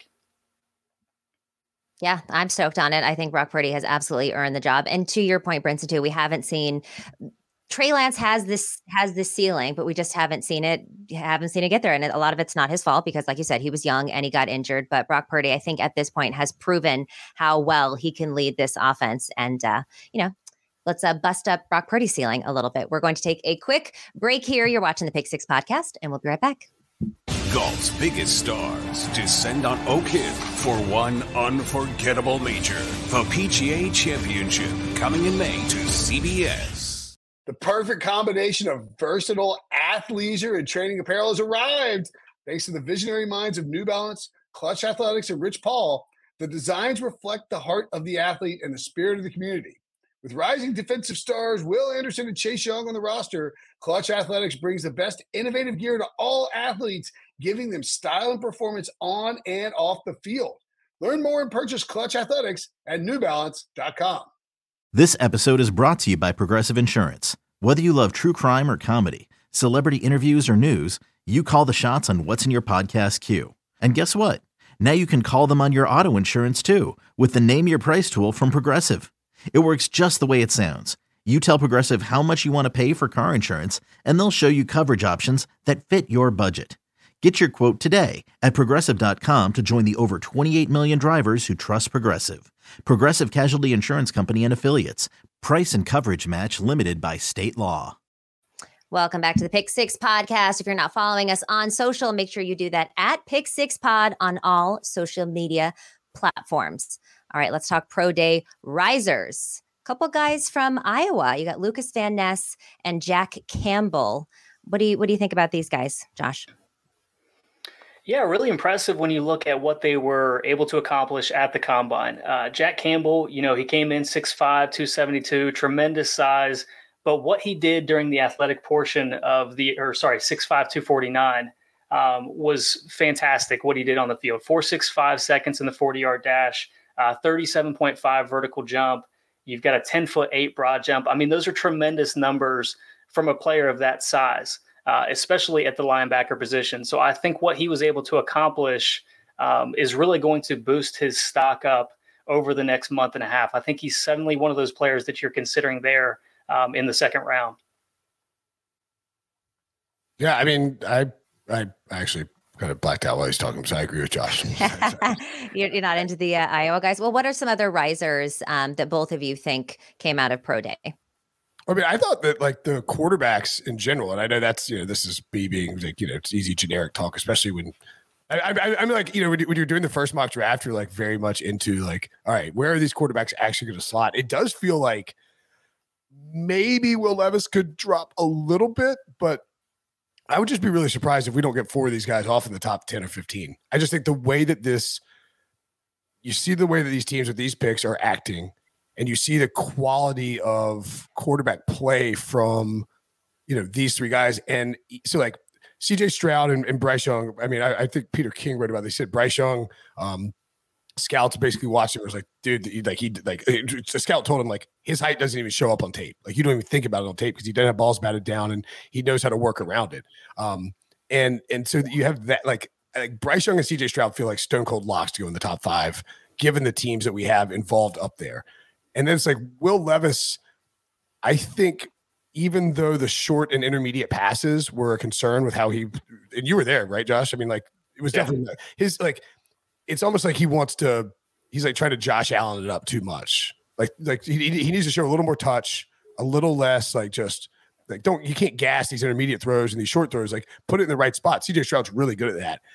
Yeah, I'm stoked on it. I think Brock Purdy has absolutely earned the job. And to your point, Brinson, too, we haven't seen Trey Lance has this ceiling, but we just haven't seen it get there. And a lot of it's not his fault because, like you said, he was young and he got injured. But Brock Purdy, I think at this point has proven how well he can lead this offense. And, let's bust up Brock Purdy's ceiling a little bit. We're going to take a quick break here. You're watching the Pick Six podcast, and we'll be right back. Golf's biggest stars descend on Oak Hill for one unforgettable major. The PGA Championship, coming in May to CBS. The perfect combination of versatile athleisure and training apparel has arrived. Thanks to the visionary minds of New Balance, Clutch Athletics, and Rich Paul, the designs reflect the heart of the athlete and the spirit of the community. With rising defensive stars Will Anderson and Chase Young on the roster, Clutch Athletics brings the best innovative gear to all athletes, giving them style and performance on and off the field. Learn more and purchase Clutch Athletics at newbalance.com. This episode is brought to you by Progressive Insurance. Whether you love true crime or comedy, celebrity interviews or news, you call the shots on what's in your podcast queue. And guess what? Now you can call them on your auto insurance too with the Name Your Price tool from Progressive. It works just the way it sounds. You tell Progressive how much you want to pay for car insurance, and they'll show you coverage options that fit your budget. Get your quote today at Progressive.com to join the over 28 million drivers who trust Progressive. Progressive Casualty Insurance Company and Affiliates. Price and coverage match limited by state law. Welcome back to the Pick Six podcast. If you're not following us on social, make sure you do that at Pick Six Pod on all social media platforms. All right, let's talk Pro Day risers. Couple guys from Iowa. You got Lucas Van Ness and Jack Campbell. What do you think about these guys, Josh? Yeah, really impressive when you look at what they were able to accomplish at the Combine. Jack Campbell, he came in 6'5", 272, tremendous size. But what he did during the athletic portion of 6'5", 249 was fantastic. What he did on the field, 4.65 seconds in the 40-yard dash, 37.5 vertical jump. You've got a 10'8" broad jump. I mean, those are tremendous numbers from a player of that size, especially at the linebacker position. So I think what he was able to accomplish is really going to boost his stock up over the next month and a half. I think he's suddenly one of those players that you're considering there in the second round. Yeah, I mean, I actually kind of blacked out while he's talking, so I agree with Josh. You're not into the Iowa guys. Well, what are some other risers that both of you think came out of Pro Day? I mean, I thought that like the quarterbacks in general, and I know that's, this is me being like, it's easy generic talk, especially when I'm like, when you're doing the first mock draft, you're like very much into like, all right, where are these quarterbacks actually going to slot? It does feel like maybe Will Levis could drop a little bit, but I would just be really surprised if we don't get 4 of these guys off in the top 10 or 15. I just think the way that you see the way that these teams with these picks are acting, and you see the quality of quarterback play from, these 3 guys. And so like CJ Stroud and Bryce Young, I mean, I think Peter King wrote about it. They said Bryce Young, scouts basically watched him. It was like, dude, the scout told him like his height doesn't even show up on tape. Like you don't even think about it on tape because he doesn't have balls batted down and he knows how to work around it. And so you have that like Bryce Young and CJ Stroud feel like stone cold locks to go in the top 5, given the teams that we have involved up there. And then it's like Will Levis, I think, even though the short and intermediate passes were a concern with how and you were there, right, Josh? I mean, like it was definitely his like. It's almost like he's like trying to Josh Allen it up too much. Like he needs to show a little more touch, a little less like just like you can't gas these intermediate throws and these short throws, like put it in the right spot. CJ Stroud's really good at that.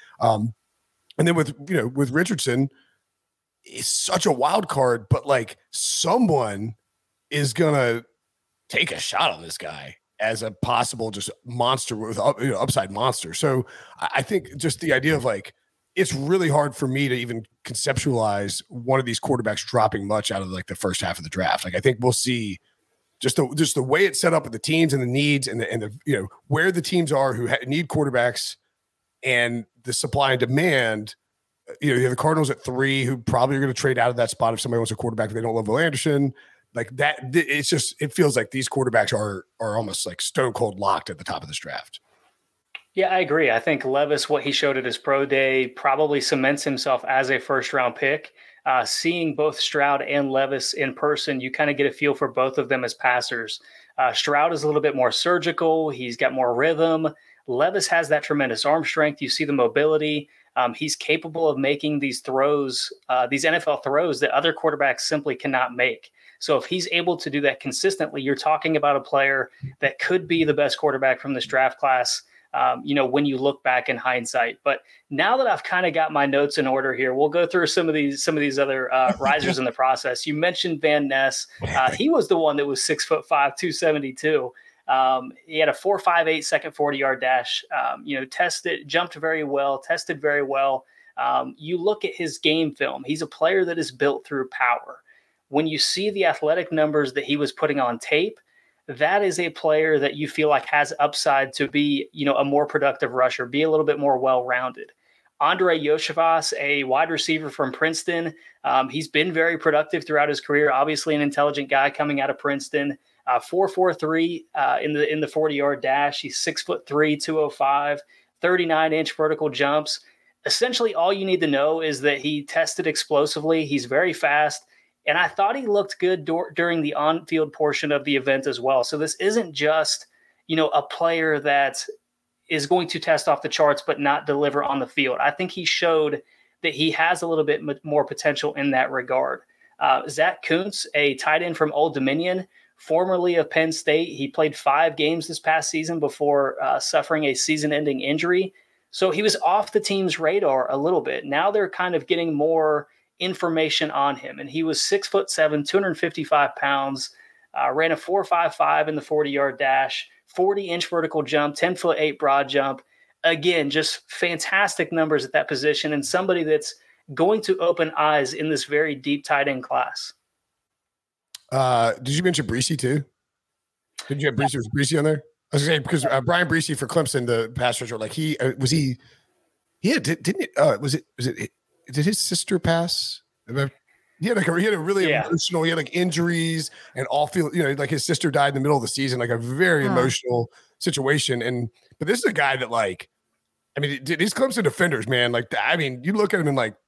And then with Richardson, it's such a wild card, but like someone is gonna take a shot on this guy as a possible just monster with upside monster. So I think just the idea of like, it's really hard for me to even conceptualize one of these quarterbacks dropping much out of like the first half of the draft. Like I think we'll see just the way it's set up with the teams and the needs and the where the teams are who need quarterbacks and the supply and demand. You have the Cardinals at 3 who probably are going to trade out of that spot if somebody wants a quarterback if they don't love Will Anderson. Like that, it feels like these quarterbacks are almost like stone cold locked at the top of this draft. Yeah, I agree. I think Levis, what he showed at his pro day, probably cements himself as a first-round pick. Seeing both Stroud and Levis in person, you kind of get a feel for both of them as passers. Stroud is a little bit more surgical. He's got more rhythm. Levis has that tremendous arm strength. You see the mobility. He's capable of making these throws, these NFL throws that other quarterbacks simply cannot make. So if he's able to do that consistently, you're talking about a player that could be the best quarterback from this draft class. When you look back in hindsight. But now that I've kind of got my notes in order here, we'll go through some of these other risers in the process. You mentioned Van Ness. He was the one that was 6'5", 272. He had a 4.58 second 40-yard dash. Jumped very well, tested very well. You look at his game film. He's a player that is built through power. When you see the athletic numbers that he was putting on tape, that is a player that you feel like has upside to be, a more productive rusher, be a little bit more well-rounded. Andre Yoshivas, a wide receiver from Princeton, he's been very productive throughout his career. Obviously, an intelligent guy coming out of Princeton. 4.43 in the 40-yard dash. He's 6'3", 205, 39-inch vertical jumps. Essentially, all you need to know is that he tested explosively. He's very fast. And I thought he looked good during the on-field portion of the event as well. So this isn't just, a player that is going to test off the charts but not deliver on the field. I think he showed that he has a little bit more potential in that regard. Zach Kuntz, a tight end from Old Dominion, formerly of Penn State. He played 5 games this past season before suffering a season-ending injury. So he was off the team's radar a little bit. Now they're kind of getting more information on him. And he was 6'7", 255 pounds, ran a 4.55 in the 40-yard dash, 40-inch vertical jump, 10'8" broad jump. Again, just fantastic numbers at that position and somebody that's going to open eyes in this very deep tight end class. Did you mention Breesy too? Did you have Breesy on there? I was going to say, because Brian Breesy for Clemson, the pass rusher, like did his sister pass? He had a really emotional, he had like injuries and all field, like his sister died in the middle of the season, like a very emotional situation. But this is a guy that these Clemson defenders, man, you look at him and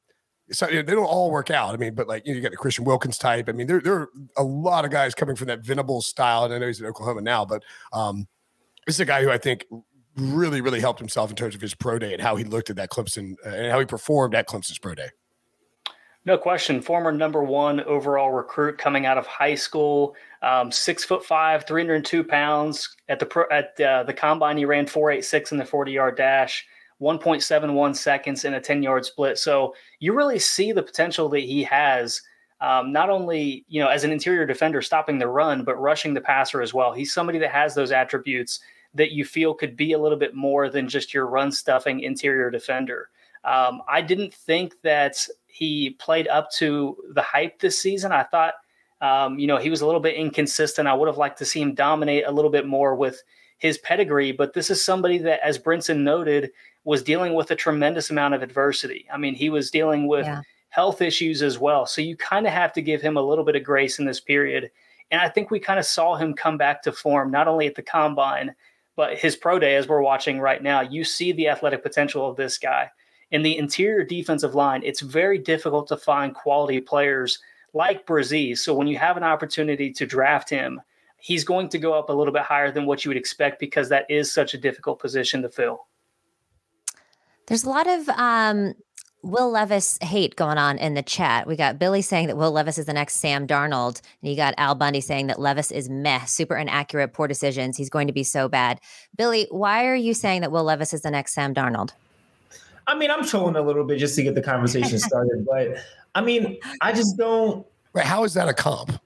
So they don't all work out. I mean, but like you got the Christian Wilkins type. I mean, there are a lot of guys coming from that Venables style, and I know he's in Oklahoma now, but this is a guy who I think really, really helped himself in terms of his pro day and how he looked at that Clemson and how he performed at Clemson's pro day. No question. Former #1 overall recruit coming out of high school, 6'5", 302 pounds. At the combine, he ran 4.86 in the 40-yard dash, 1.71 seconds in a 10-yard split. So you really see the potential that he has, not only as an interior defender stopping the run, but rushing the passer as well. He's somebody that has those attributes that you feel could be a little bit more than just your run-stuffing interior defender. I didn't think that he played up to the hype this season. I thought, he was a little bit inconsistent. I would have liked to see him dominate a little bit more with his pedigree, but this is somebody that, as Brinson noted, was dealing with a tremendous amount of adversity. I mean, he was dealing with health issues as well. So you kind of have to give him a little bit of grace in this period. And I think we kind of saw him come back to form, not only at the combine, but his pro day, as we're watching right now. You see the athletic potential of this guy. In the interior defensive line, it's very difficult to find quality players like Bresee. So when you have an opportunity to draft him, he's going to go up a little bit higher than what you would expect because that is such a difficult position to fill. There's a lot of Will Levis hate going on in the chat. We got Billy saying that Will Levis is the next Sam Darnold. And you got Al Bundy saying that Levis is meh, super inaccurate, poor decisions. He's going to be so bad. Billy, why are you saying that Will Levis is the next Sam Darnold? I mean, I'm trolling a little bit just to get the conversation started, but I mean, I just don't. Wait, how is that a comp?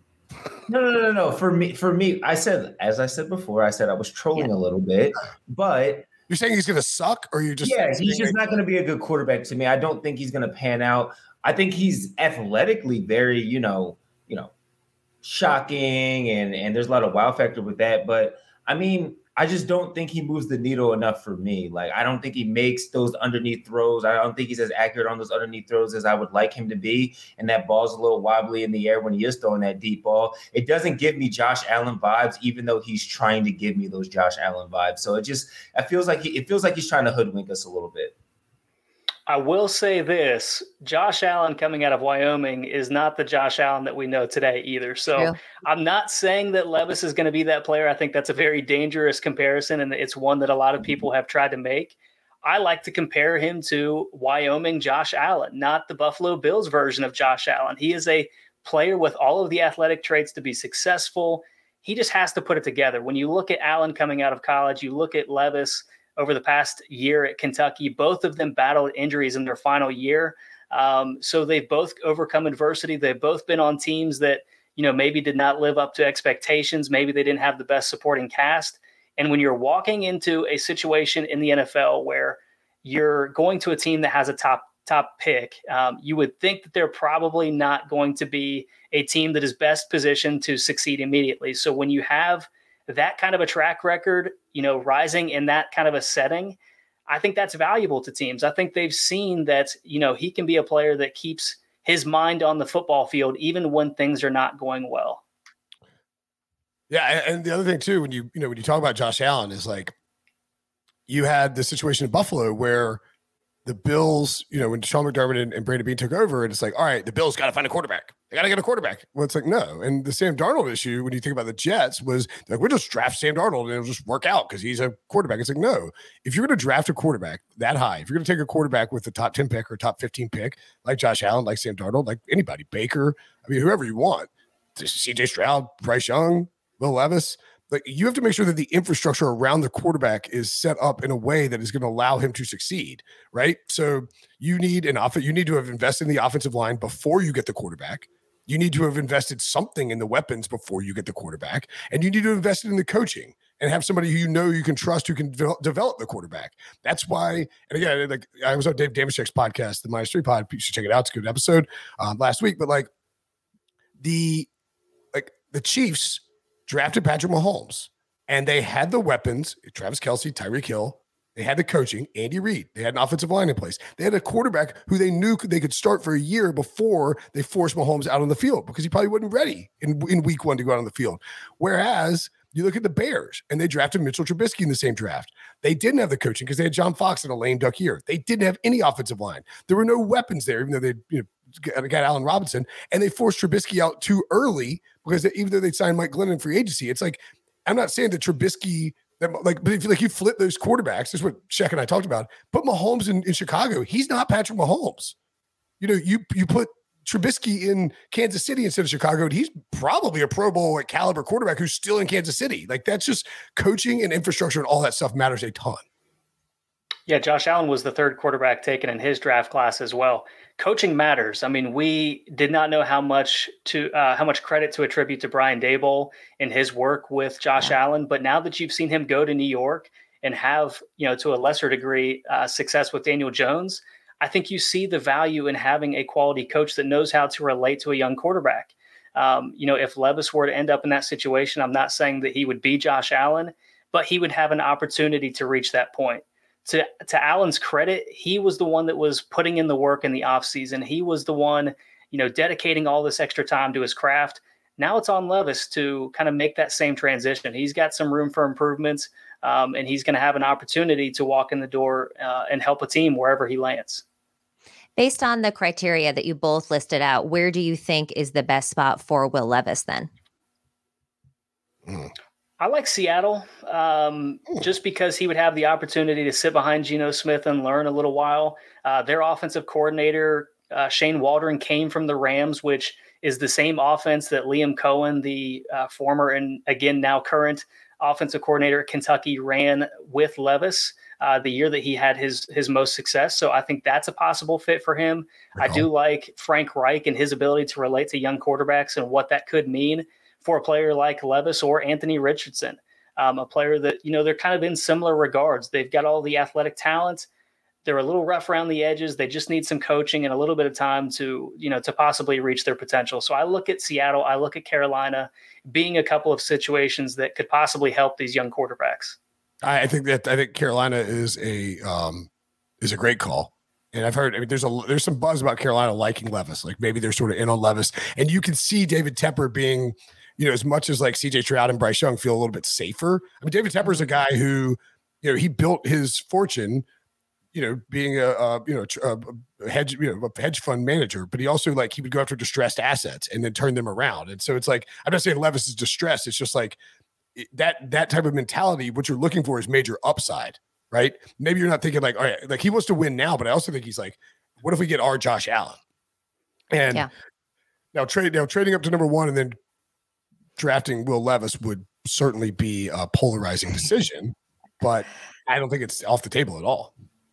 No. For me, as I said before, I was trolling a little bit, but you're saying he's going to suck, or you just he's just not going to be a good quarterback to me. I don't think he's going to pan out. I think he's athletically very, shocking, and there's a lot of wow factor with that. But I mean, I just don't think he moves the needle enough for me. Like, I don't think he makes those underneath throws. I don't think he's as accurate on those underneath throws as I would like him to be. And that ball's a little wobbly in the air when he is throwing that deep ball. It doesn't give me Josh Allen vibes, even though he's trying to give me those Josh Allen vibes. So it feels like he's trying to hoodwink us a little bit. I will say this, Josh Allen coming out of Wyoming is not the Josh Allen that we know today either. So I'm not saying that Levis is going to be that player. I think that's a very dangerous comparison, and it's one that a lot of people have tried to make. I like to compare him to Wyoming Josh Allen, not the Buffalo Bills version of Josh Allen. He is a player with all of the athletic traits to be successful. He just has to put it together. When you look at Allen coming out of college, you look at Levis over the past year at Kentucky, both of them battled injuries in their final year. So they've both overcome adversity. They've both been on teams that, maybe did not live up to expectations. Maybe they didn't have the best supporting cast. And when you're walking into a situation in the NFL where you're going to a team that has a top pick, you would think that they're probably not going to be a team that is best positioned to succeed immediately. So when you have that kind of a track record, rising in that kind of a setting, I think that's valuable to teams. I think they've seen that, he can be a player that keeps his mind on the football field, even when things are not going well. Yeah. And the other thing too, when you talk about Josh Allen is like, you had the situation in Buffalo where the Bills, when Sean McDermott and Brandon Beane took over, and it's like, all right, the Bills got to find a quarterback. They got to get a quarterback. Well, it's like, no. And the Sam Darnold issue, when you think about the Jets, was like, we'll just draft Sam Darnold and it'll just work out because he's a quarterback. It's like, no. If you're going to draft a quarterback that high, if you're going to take a quarterback with the top 10 pick or top 15 pick, like Josh Allen, like Sam Darnold, like anybody, Baker, whoever you want, CJ Stroud, Bryce Young, Will Levis, like you have to make sure that the infrastructure around the quarterback is set up in a way that is going to allow him to succeed, right? So you need you need to have invested in the offensive line before you get the quarterback. You need to have invested something in the weapons before you get the quarterback, and you need to invest in the coaching and have somebody who you can trust who can develop the quarterback. That's why, and again, like I was on Dave Damashek's podcast, the -3 pod. You should check it out. It's a good episode last week. But like the Chiefs drafted Patrick Mahomes, and they had the weapons, Travis Kelce, Tyreek Hill. They had the coaching, Andy Reid. They had an offensive line in place. They had a quarterback who they knew they could start for a year before they forced Mahomes out on the field because he probably wasn't ready in week one to go out on the field. Whereas You look at the Bears, and they drafted Mitchell Trubisky in the same draft. They didn't have the coaching because they had John Fox in a lame duck year. They didn't have any offensive line. There were no weapons there, even though they got Allen Robinson, and they forced Trubisky out too early because even though they signed Mike Glennon in free agency, it's like, I'm not saying that Trubisky, but if you flip those quarterbacks, this is what Shaq and I talked about. Put Mahomes in Chicago. He's not Patrick Mahomes. You put Trubisky in Kansas City instead of Chicago, and he's probably a Pro Bowl caliber quarterback who's still in Kansas City. Like, that's just coaching and infrastructure, and all that stuff matters a ton. Yeah, Josh Allen was the third quarterback taken in his draft class as well. Coaching matters. I mean, we did not know how much credit to attribute to Brian Daboll in his work with Josh Allen, but now that you've seen him go to New York and have, to a lesser degree, success with Daniel Jones, I think you see the value in having a quality coach that knows how to relate to a young quarterback. If Levis were to end up in that situation, I'm not saying that he would be Josh Allen, but he would have an opportunity to reach that point. To Allen's credit, he was the one that was putting in the work in the offseason. He was the one, dedicating all this extra time to his craft. Now it's on Levis to kind of make that same transition. He's got some room for improvements, and he's going to have an opportunity to walk in the door and help a team wherever he lands. Based on the criteria that you both listed out, where do you think is the best spot for Will Levis then? I like Seattle just because he would have the opportunity to sit behind Geno Smith and learn a little while. Their offensive coordinator, Shane Waldron, came from the Rams, which is the same offense that Liam Cohen, the former and again now current offensive coordinator at Kentucky, ran with Levis the year that he had his most success. So I think that's a possible fit for him. I do like Frank Reich and his ability to relate to young quarterbacks and what that could mean for a player like Levis or Anthony Richardson, a player that, they're kind of in similar regards. They've got all the athletic talent. They're a little rough around the edges. They just need some coaching and a little bit of time to possibly reach their potential. So I look at Seattle, I look at Carolina being a couple of situations that could possibly help these young quarterbacks. I think Carolina is a great call. And I've heard, there's some buzz about Carolina liking Levis. Like maybe they're sort of in on Levis, and you can see David Tepper being, as much as like CJ Stroud and Bryce Young feel a little bit safer. I mean, David Tepper is a guy who, he built his fortune, being a hedge fund manager, but he also he would go after distressed assets and then turn them around. And so it's like, I'm not saying Levis is distressed. It's just like that type of mentality. What you're looking for is major upside, right? Maybe you're not thinking all right, he wants to win now, but I also think he's like, what if we get our Josh Allen? And now trading up to number one and then drafting Will Levis would certainly be a polarizing decision, but I don't think it's off the table at all.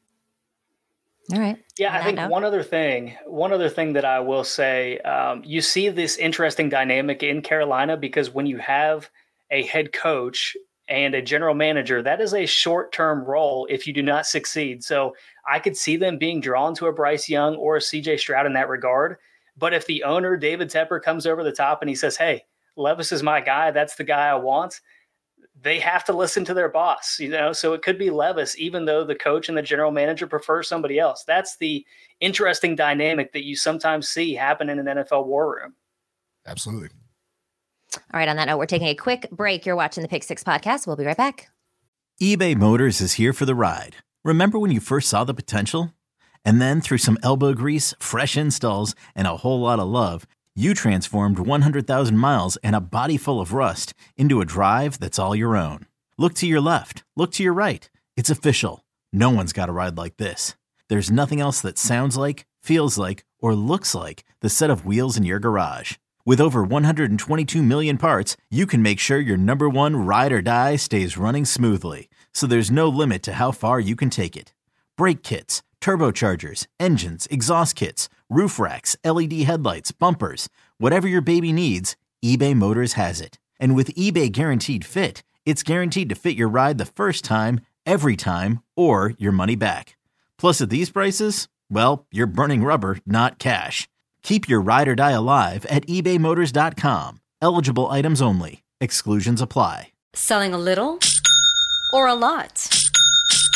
All right. Yeah, I think one other thing that I will say, you see this interesting dynamic in Carolina because when you have a head coach and a general manager, that is a short-term role if you do not succeed. So I could see them being drawn to a Bryce Young or a CJ Stroud in that regard. But if the owner, David Tepper, comes over the top and he says, hey, Levis is my guy, that's the guy I want, they have to listen to their boss, so it could be Levis, even though the coach and the general manager prefer somebody else. That's the interesting dynamic that you sometimes see happen in an NFL war room. Absolutely. All right. On that note, we're taking a quick break. You're watching the Pick Six podcast. We'll be right back. eBay Motors is here for the ride. Remember when you first saw the potential? And then through some elbow grease, fresh installs, and a whole lot of love, you transformed 100,000 miles and a body full of rust into a drive that's all your own. Look to your left. Look to your right. It's official. No one's got a ride like this. There's nothing else that sounds like, feels like, or looks like the set of wheels in your garage. With over 122 million parts, you can make sure your number one ride or die stays running smoothly. So there's no limit to how far you can take it. Brake kits, turbochargers, engines, exhaust kits, roof racks, LED headlights, bumpers, whatever your baby needs, eBay Motors has it. And with eBay Guaranteed Fit, it's guaranteed to fit your ride the first time, every time, or your money back. Plus at these prices, well, you're burning rubber, not cash. Keep your ride or die alive at ebaymotors.com. Eligible items only. Exclusions apply. Selling a little or a lot?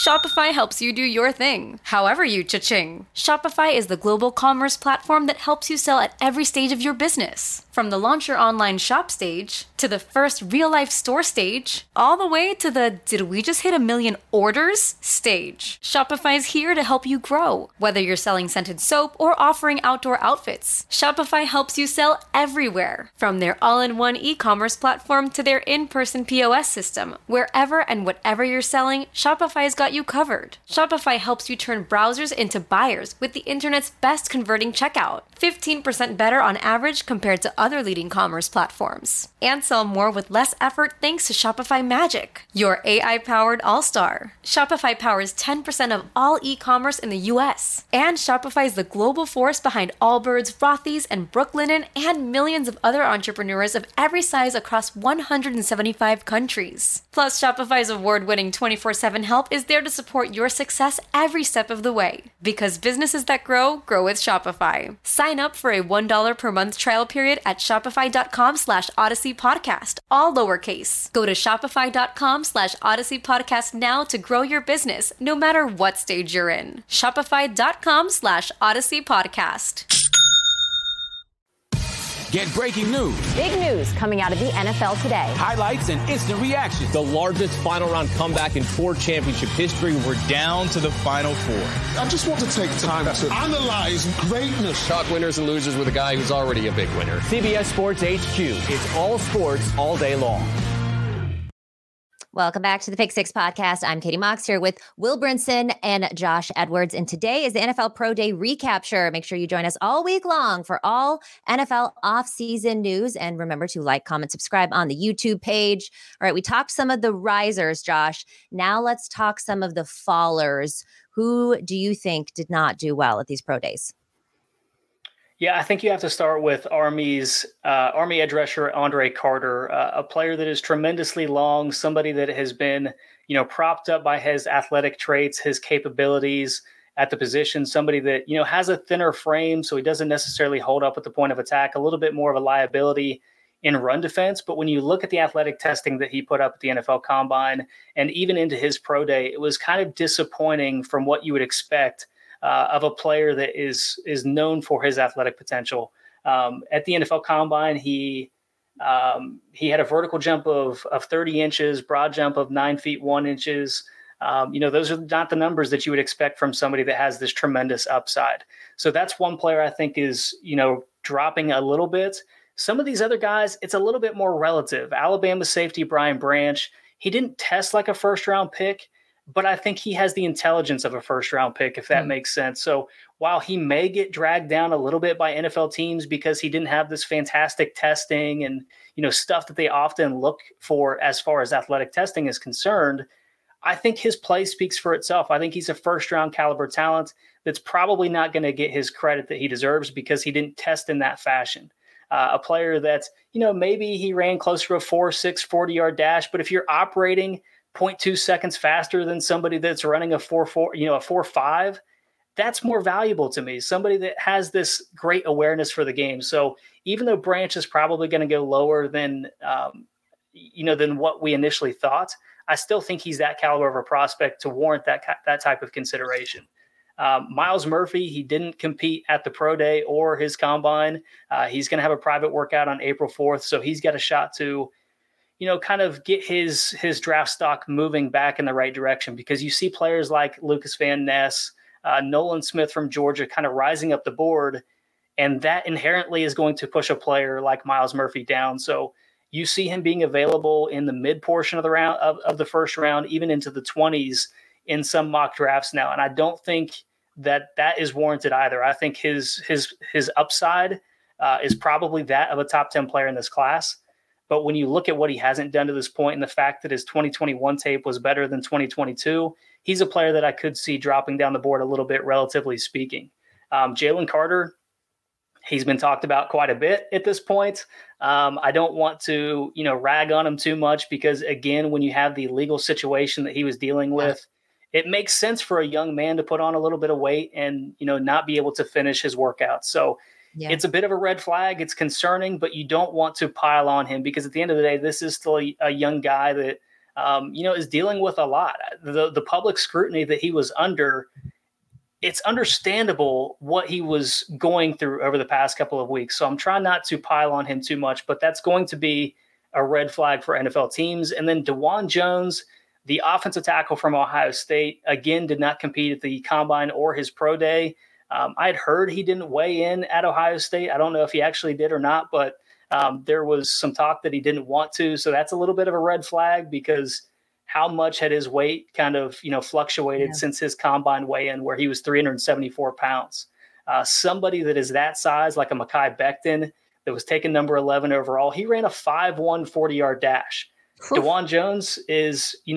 Shopify helps you do your thing, however you cha-ching. Shopify is the global commerce platform that helps you sell at every stage of your business. From the launch your online shop stage, to the first real-life store stage, all the way to the did we just hit 1 million orders stage. Shopify is here to help you grow. Whether you're selling scented soap or offering outdoor outfits, Shopify helps you sell everywhere. From their all-in-one e-commerce platform to their in-person POS system, wherever and whatever you're selling, Shopify's got you covered. Shopify helps you turn browsers into buyers with the internet's best converting checkout. 15% better on average compared to other leading commerce platforms. And sell more with less effort thanks to Shopify Magic, your AI-powered all-star. Shopify powers 10% of all e-commerce in the US. And Shopify is the global force behind Allbirds, Rothy's, and Brooklinen, and millions of other entrepreneurs of every size across 175 countries. Plus, Shopify's award-winning 24/7 help is there to support your success every step of the way. Because businesses that grow, grow with Shopify. Sign up for a $1 per month trial period at shopify.com/Odyssey Podcast, all lowercase. Go to shopify.com/Odyssey Podcast now to grow your business, no matter what stage you're in. Shopify.com/Odyssey Podcast. Get breaking news. Big news coming out of the NFL today. Highlights and instant reaction. The largest final round comeback in Ford championship history. We're down to the final four. I just want to take time to analyze greatness. Talk winners and losers with a guy who's already a big winner. CBS Sports HQ. It's all sports all day long. Welcome back to the Pick Six podcast. I'm Katie Mox here with Will Brinson and Josh Edwards. And today is the NFL Pro Day recapture. Make sure you join us all week long for all NFL offseason news. And remember to like, comment, subscribe on the YouTube page. All right, we talked some of the risers, Josh. Now let's talk some of the fallers. Who do you think did not do well at these pro days? Yeah, I think you have to start with Army edge rusher Andre Carter, a player that is tremendously long, somebody that has been, propped up by his athletic traits, his capabilities at the position, somebody that, has a thinner frame, so he doesn't necessarily hold up at the point of attack, a little bit more of a liability in run defense. But when you look at the athletic testing that he put up at the NFL Combine and even into his pro day, it was kind of disappointing from what you would expect of a player that is known for his athletic potential. At the NFL Combine, he had a vertical jump of 30 inches, broad jump of 9 feet 1 inches. Those are not the numbers that you would expect from somebody that has this tremendous upside. So that's one player I think is, dropping a little bit. Some of these other guys, it's a little bit more relative. Alabama safety Brian Branch, he didn't test like a first-round pick, but I think he has the intelligence of a first-round pick, if that makes sense. So while he may get dragged down a little bit by NFL teams because he didn't have this fantastic testing and, stuff that they often look for as far as athletic testing is concerned, I think his play speaks for itself. I think he's a first-round caliber talent that's probably not going to get his credit that he deserves because he didn't test in that fashion. A player that's, maybe he ran closer to a 4.6 40-yard dash, but if you're operating 0.2 seconds faster than somebody that's running a 4.4, a 4.5, that's more valuable to me. Somebody that has this great awareness for the game. So even though Branch is probably going to go lower than, than what we initially thought, I still think he's that caliber of a prospect to warrant that type of consideration. Myles Murphy, he didn't compete at the pro day or his combine. He's going to have a private workout on April 4th. So he's got a shot to, kind of get his draft stock moving back in the right direction, because you see players like Lucas Van Ness, Nolan Smith from Georgia kind of rising up the board, and that inherently is going to push a player like Myles Murphy down. So you see him being available in the mid portion of the round of the first round, even into the 20s in some mock drafts now. And I don't think that is warranted either. I think his upside is probably that of a top 10 player in this class. But when you look at what he hasn't done to this point and the fact that his 2021 tape was better than 2022, he's a player that I could see dropping down the board a little bit, relatively speaking. Jalen Carter, he's been talked about quite a bit at this point. I don't want to, rag on him too much because, again, when you have the legal situation that he was dealing with, it makes sense for a young man to put on a little bit of weight and, not be able to finish his workout. So it's a bit of a red flag. It's concerning, but you don't want to pile on him because at the end of the day, this is still a young guy that is dealing with a lot. The public scrutiny that he was under, it's understandable what he was going through over the past couple of weeks. So I'm trying not to pile on him too much, but that's going to be a red flag for NFL teams. And then DeJuan Jones, the offensive tackle from Ohio State, again, did not compete at the combine or his pro day. I had heard he didn't weigh in at Ohio State. I don't know if he actually did or not, but there was some talk that he didn't want to. So that's a little bit of a red flag, because how much had his weight kind of, fluctuated since his combine weigh-in, where he was 374 pounds. Somebody that is that size, like a Mekhi Becton, that was taken number 11 overall, he ran a 5'1", 40-yard dash. DeJuan Jones is, a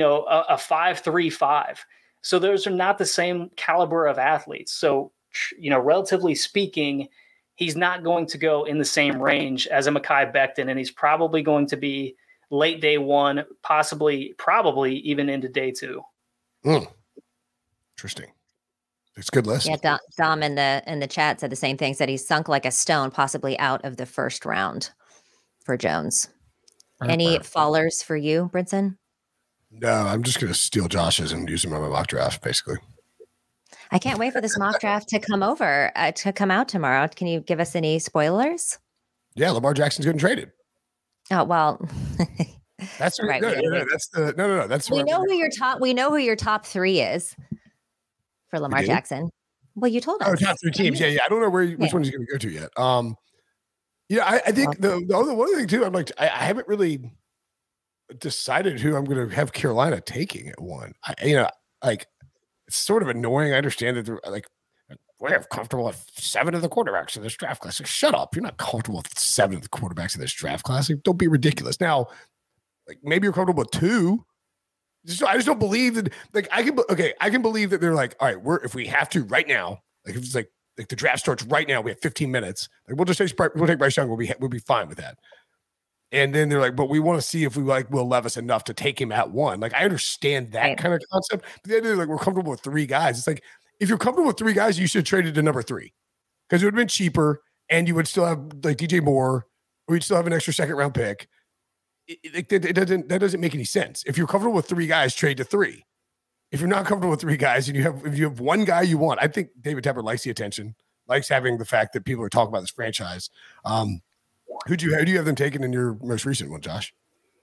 5'3", So those are not the same caliber of athletes. So, relatively speaking, he's not going to go in the same range as a Mekhi Becton, and he's probably going to be late day one, probably even into day two. Interesting. It's a good list. Yeah, Dom in the chat said the same thing. Said he's sunk like a stone, possibly out of the first round for Jones. Any fallers for you, Brinson? No, I'm just going to steal Josh's and use them on my mock draft, basically. I can't wait for this mock draft to come out tomorrow. Can you give us any spoilers? Yeah, Lamar Jackson's getting traded. Oh, well, that's right. No. That's we know who your top three is for Lamar Jackson. Well, you told us. Oh, top three teams. Yeah. I don't know which one he's going to go to yet. I think the other thing too. I'm like, I haven't really decided who I'm going to have Carolina taking at one. It's sort of annoying. I understand that they're like, we're comfortable with 7 of the quarterbacks in this draft class. Like, shut up. You're not comfortable with 7 of the quarterbacks in this draft class. Like, don't be ridiculous. Now, like, maybe you're comfortable with 2. I just don't believe that. Like, I can believe that they're like, all right, if we have to right now, like if it's like the draft starts right now, we have 15 minutes. Like, we'll take Bryce Young. We'll be fine with that. And then they're like, but we want to see if we like Will Levis enough to take him at 1. Like, I understand that kind of concept. But the idea is like, we're comfortable with 3 guys. It's like, if you're comfortable with 3 guys, you should have traded to number 3, because it would have been cheaper, and you would still have like DJ Moore, or you'd still have an extra second round pick. That doesn't make any sense. If you're comfortable with 3 guys, trade to 3. If you're not comfortable with 3 guys, and if you have 1 guy you want, I think David Tepper likes the attention, likes having the fact that people are talking about this franchise. Who do you have them taking in your most recent one, Josh?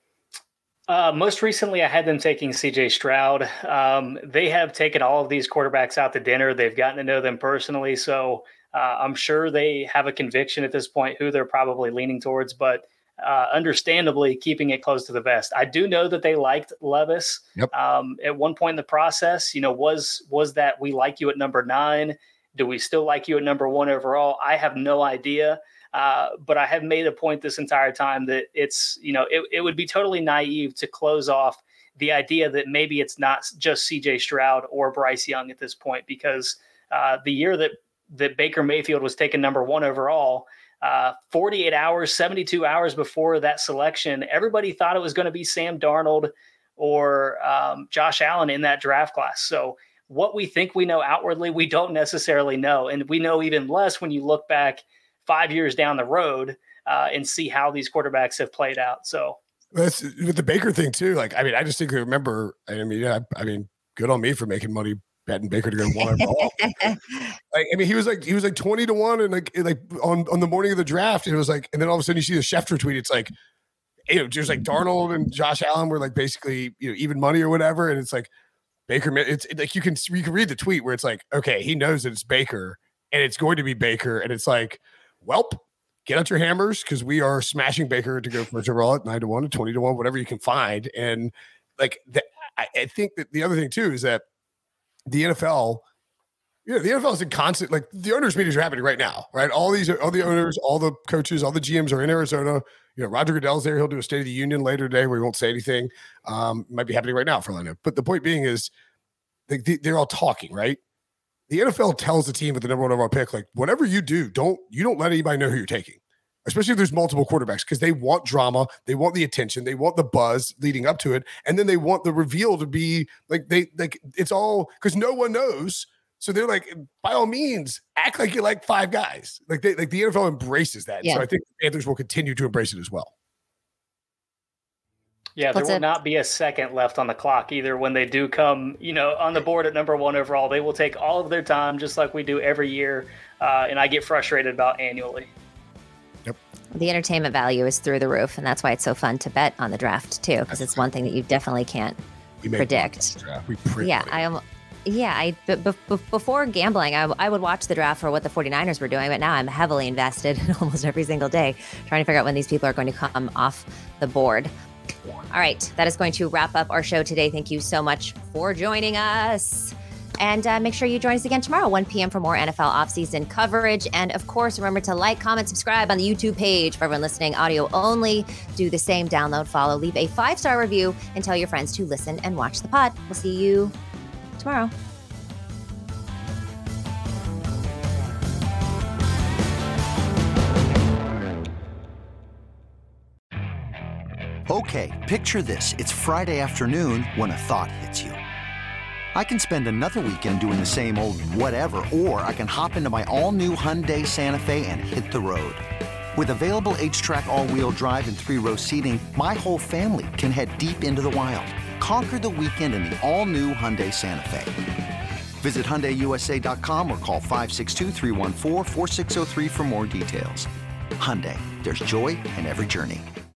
Most recently, I had them taking CJ Stroud. They have taken all of these quarterbacks out to dinner. They've gotten to know them personally. So I'm sure they have a conviction at this point who they're probably leaning towards, but understandably keeping it close to the vest. I do know that they liked Levis. Yep. At one point in the process, was that we like you at number 9? Do we still like you at number 1 overall? I have no idea. But I have made a point this entire time that it's, it would be totally naive to close off the idea that maybe it's not just CJ Stroud or Bryce Young at this point, because the year that Baker Mayfield was taken number 1 overall, 48 hours, 72 hours before that selection, everybody thought it was going to be Sam Darnold or Josh Allen in that draft class. So what we think we know outwardly, we don't necessarily know. And we know even less when you look back 5 years down the road and see how these quarterbacks have played out. So that's with the Baker thing too. Like, I mean, I just think I remember, good on me for making money betting Baker to go 1 overall. He was like 20 to 1. And like on the morning of the draft, it was like, and then all of a sudden you see the Schefter tweet. It's like, just like Darnold and Josh Allen were like basically, even money or whatever. And it's like Baker, it's like, you can read the tweet where it's like, okay, he knows that it's Baker and it's going to be Baker. And it's like, welp, get out your hammers, because we are smashing Baker to go first overall at 9 to 1 to 20 to 1, whatever you can find. And like, I think that the other thing too is that the NFL, the NFL is in constant, like, the owners' meetings are happening right now, right? All the owners, all the coaches, all the GMs are in Arizona. Roger Goodell's there. He'll do a State of the Union later today where he won't say anything. Might be happening right now for all I know. But the point being is, they're all talking, right? The NFL tells the team with the number 1 overall pick, like, whatever you do, don't let anybody know who you're taking, especially if there's multiple quarterbacks, because they want drama, they want the attention, they want the buzz leading up to it, and then they want the reveal to be like it's all because no one knows. So they're like, by all means, act like you like 5 guys. Like the NFL embraces that. Yeah. So I think the Panthers will continue to embrace it as well. Yeah, there will not be a second left on the clock either when they do come, on the board at number 1 overall. They will take all of their time just like we do every year, and I get frustrated about annually. Yep. The entertainment value is through the roof, and that's why it's so fun to bet on the draft too, because it's one thing that you definitely can't predict. Before gambling, I would watch the draft for what the 49ers were doing, but now I'm heavily invested almost every single day trying to figure out when these people are going to come off the board. All right, that is going to wrap up our show today. Thank you so much for joining us. And make sure you join us again tomorrow, 1 p.m. for more NFL offseason coverage. And of course, remember to like, comment, subscribe on the YouTube page. For everyone listening, audio only, do the same, download, follow, leave a 5-star review, and tell your friends to listen and watch the pod. We'll see you tomorrow. Okay, picture this. It's Friday afternoon when a thought hits you. I can spend another weekend doing the same old whatever, or I can hop into my all-new Hyundai Santa Fe and hit the road. With available H-Track all-wheel drive and 3-row seating, my whole family can head deep into the wild. Conquer the weekend in the all-new Hyundai Santa Fe. Visit HyundaiUSA.com or call 562-314-4603 for more details. Hyundai, there's joy in every journey.